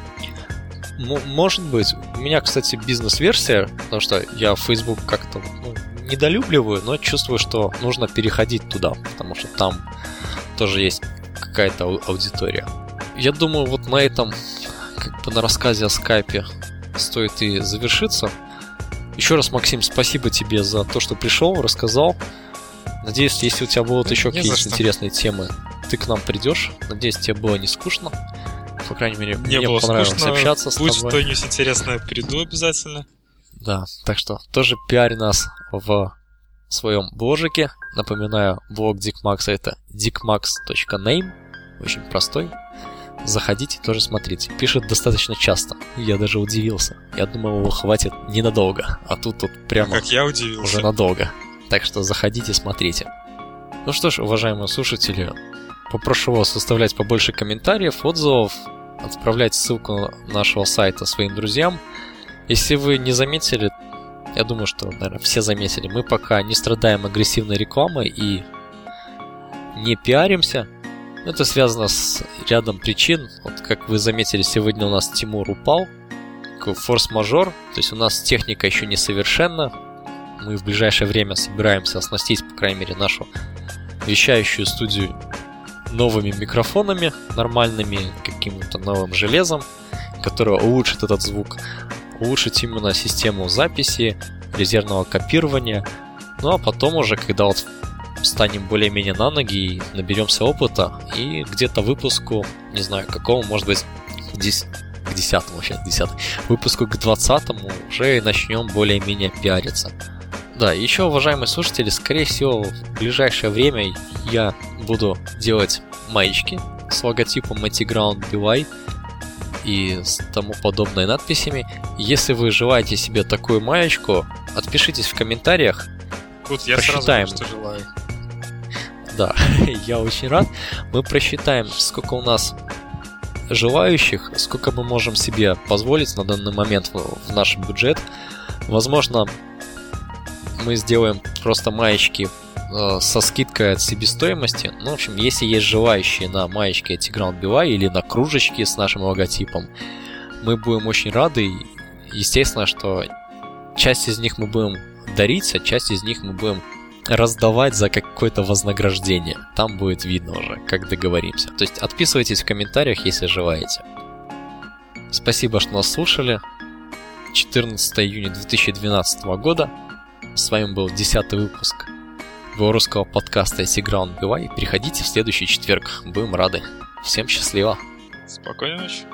М- может быть. У меня, кстати, бизнес-версия, потому что я Facebook как-то ну, недолюбливаю, но чувствую, что нужно переходить туда, потому что там тоже есть какая-то аудитория. Я думаю, вот на этом как бы на рассказе о скайпе стоит и завершиться. Еще раз, Максим, спасибо тебе за то, что пришел, рассказал. Надеюсь, если у тебя будут еще не какие-то интересные темы, ты к нам придешь. Надеюсь, тебе было не скучно. По крайней мере, не мне было понравилось скучно. Общаться с Будет тобой. Будет что-нибудь интересное, приду обязательно. Да, так что тоже пиарь нас в своем бложике. Напоминаю, блог Дикмакса это dickmax точка name. Очень простой. Заходите, тоже смотрите. Пишет достаточно часто. Я даже удивился. Я думал, его хватит ненадолго. А тут тут прямо как я удивился. Уже надолго. Так что заходите, смотрите. Ну что ж, уважаемые слушатели, попрошу вас оставлять побольше комментариев, отзывов, отправлять ссылку нашего сайта своим друзьям Если вы не заметили, я думаю, что, наверное, все заметили, мы пока не страдаем агрессивной рекламой и не пиаримся. Это связано с рядом причин. Вот как вы заметили, сегодня у нас Тимур упал. Форс-мажор. То есть у нас техника еще не совершенна. Мы в ближайшее время собираемся оснастить, по крайней мере, нашу вещающую студию новыми микрофонами, нормальными, каким-то новым железом, которое улучшит этот звук, улучшит именно систему записи, резервного копирования. Ну а потом уже, когда вот станем более-менее на ноги и наберемся опыта, и где-то выпуску, не знаю, какому, может быть, к десятому, сейчас десятый, выпуску к двадцатому уже начнем более-менее пиариться. Да, еще, уважаемые слушатели, скорее всего, в ближайшее время я буду делать маечки с логотипом Matiground би вай и с тому подобными надписями. Если вы желаете себе такую маечку, отпишитесь в комментариях. Тут я просчитаем. Сразу, что желаю. Да, я очень рад. Мы просчитаем, сколько у нас желающих, сколько мы можем себе позволить на данный момент в наш бюджет. Возможно, мы сделаем просто маечки э, со скидкой от себестоимости. Ну, в общем, если есть желающие на маечки Matiground би вай или на кружечки с нашим логотипом, мы будем очень рады. Естественно, что часть из них мы будем дарить, а часть из них мы будем раздавать за какое-то вознаграждение. Там будет видно уже, как договоримся. То есть отписывайтесь в комментариях, если желаете. Спасибо, что нас слушали. четырнадцатого июня две тысячи двенадцатого года. С вами был десятый выпуск белорусского подкаста Matiground би вай. Приходите в следующий четверг. Будем рады. Всем счастливо. Спокойной ночи.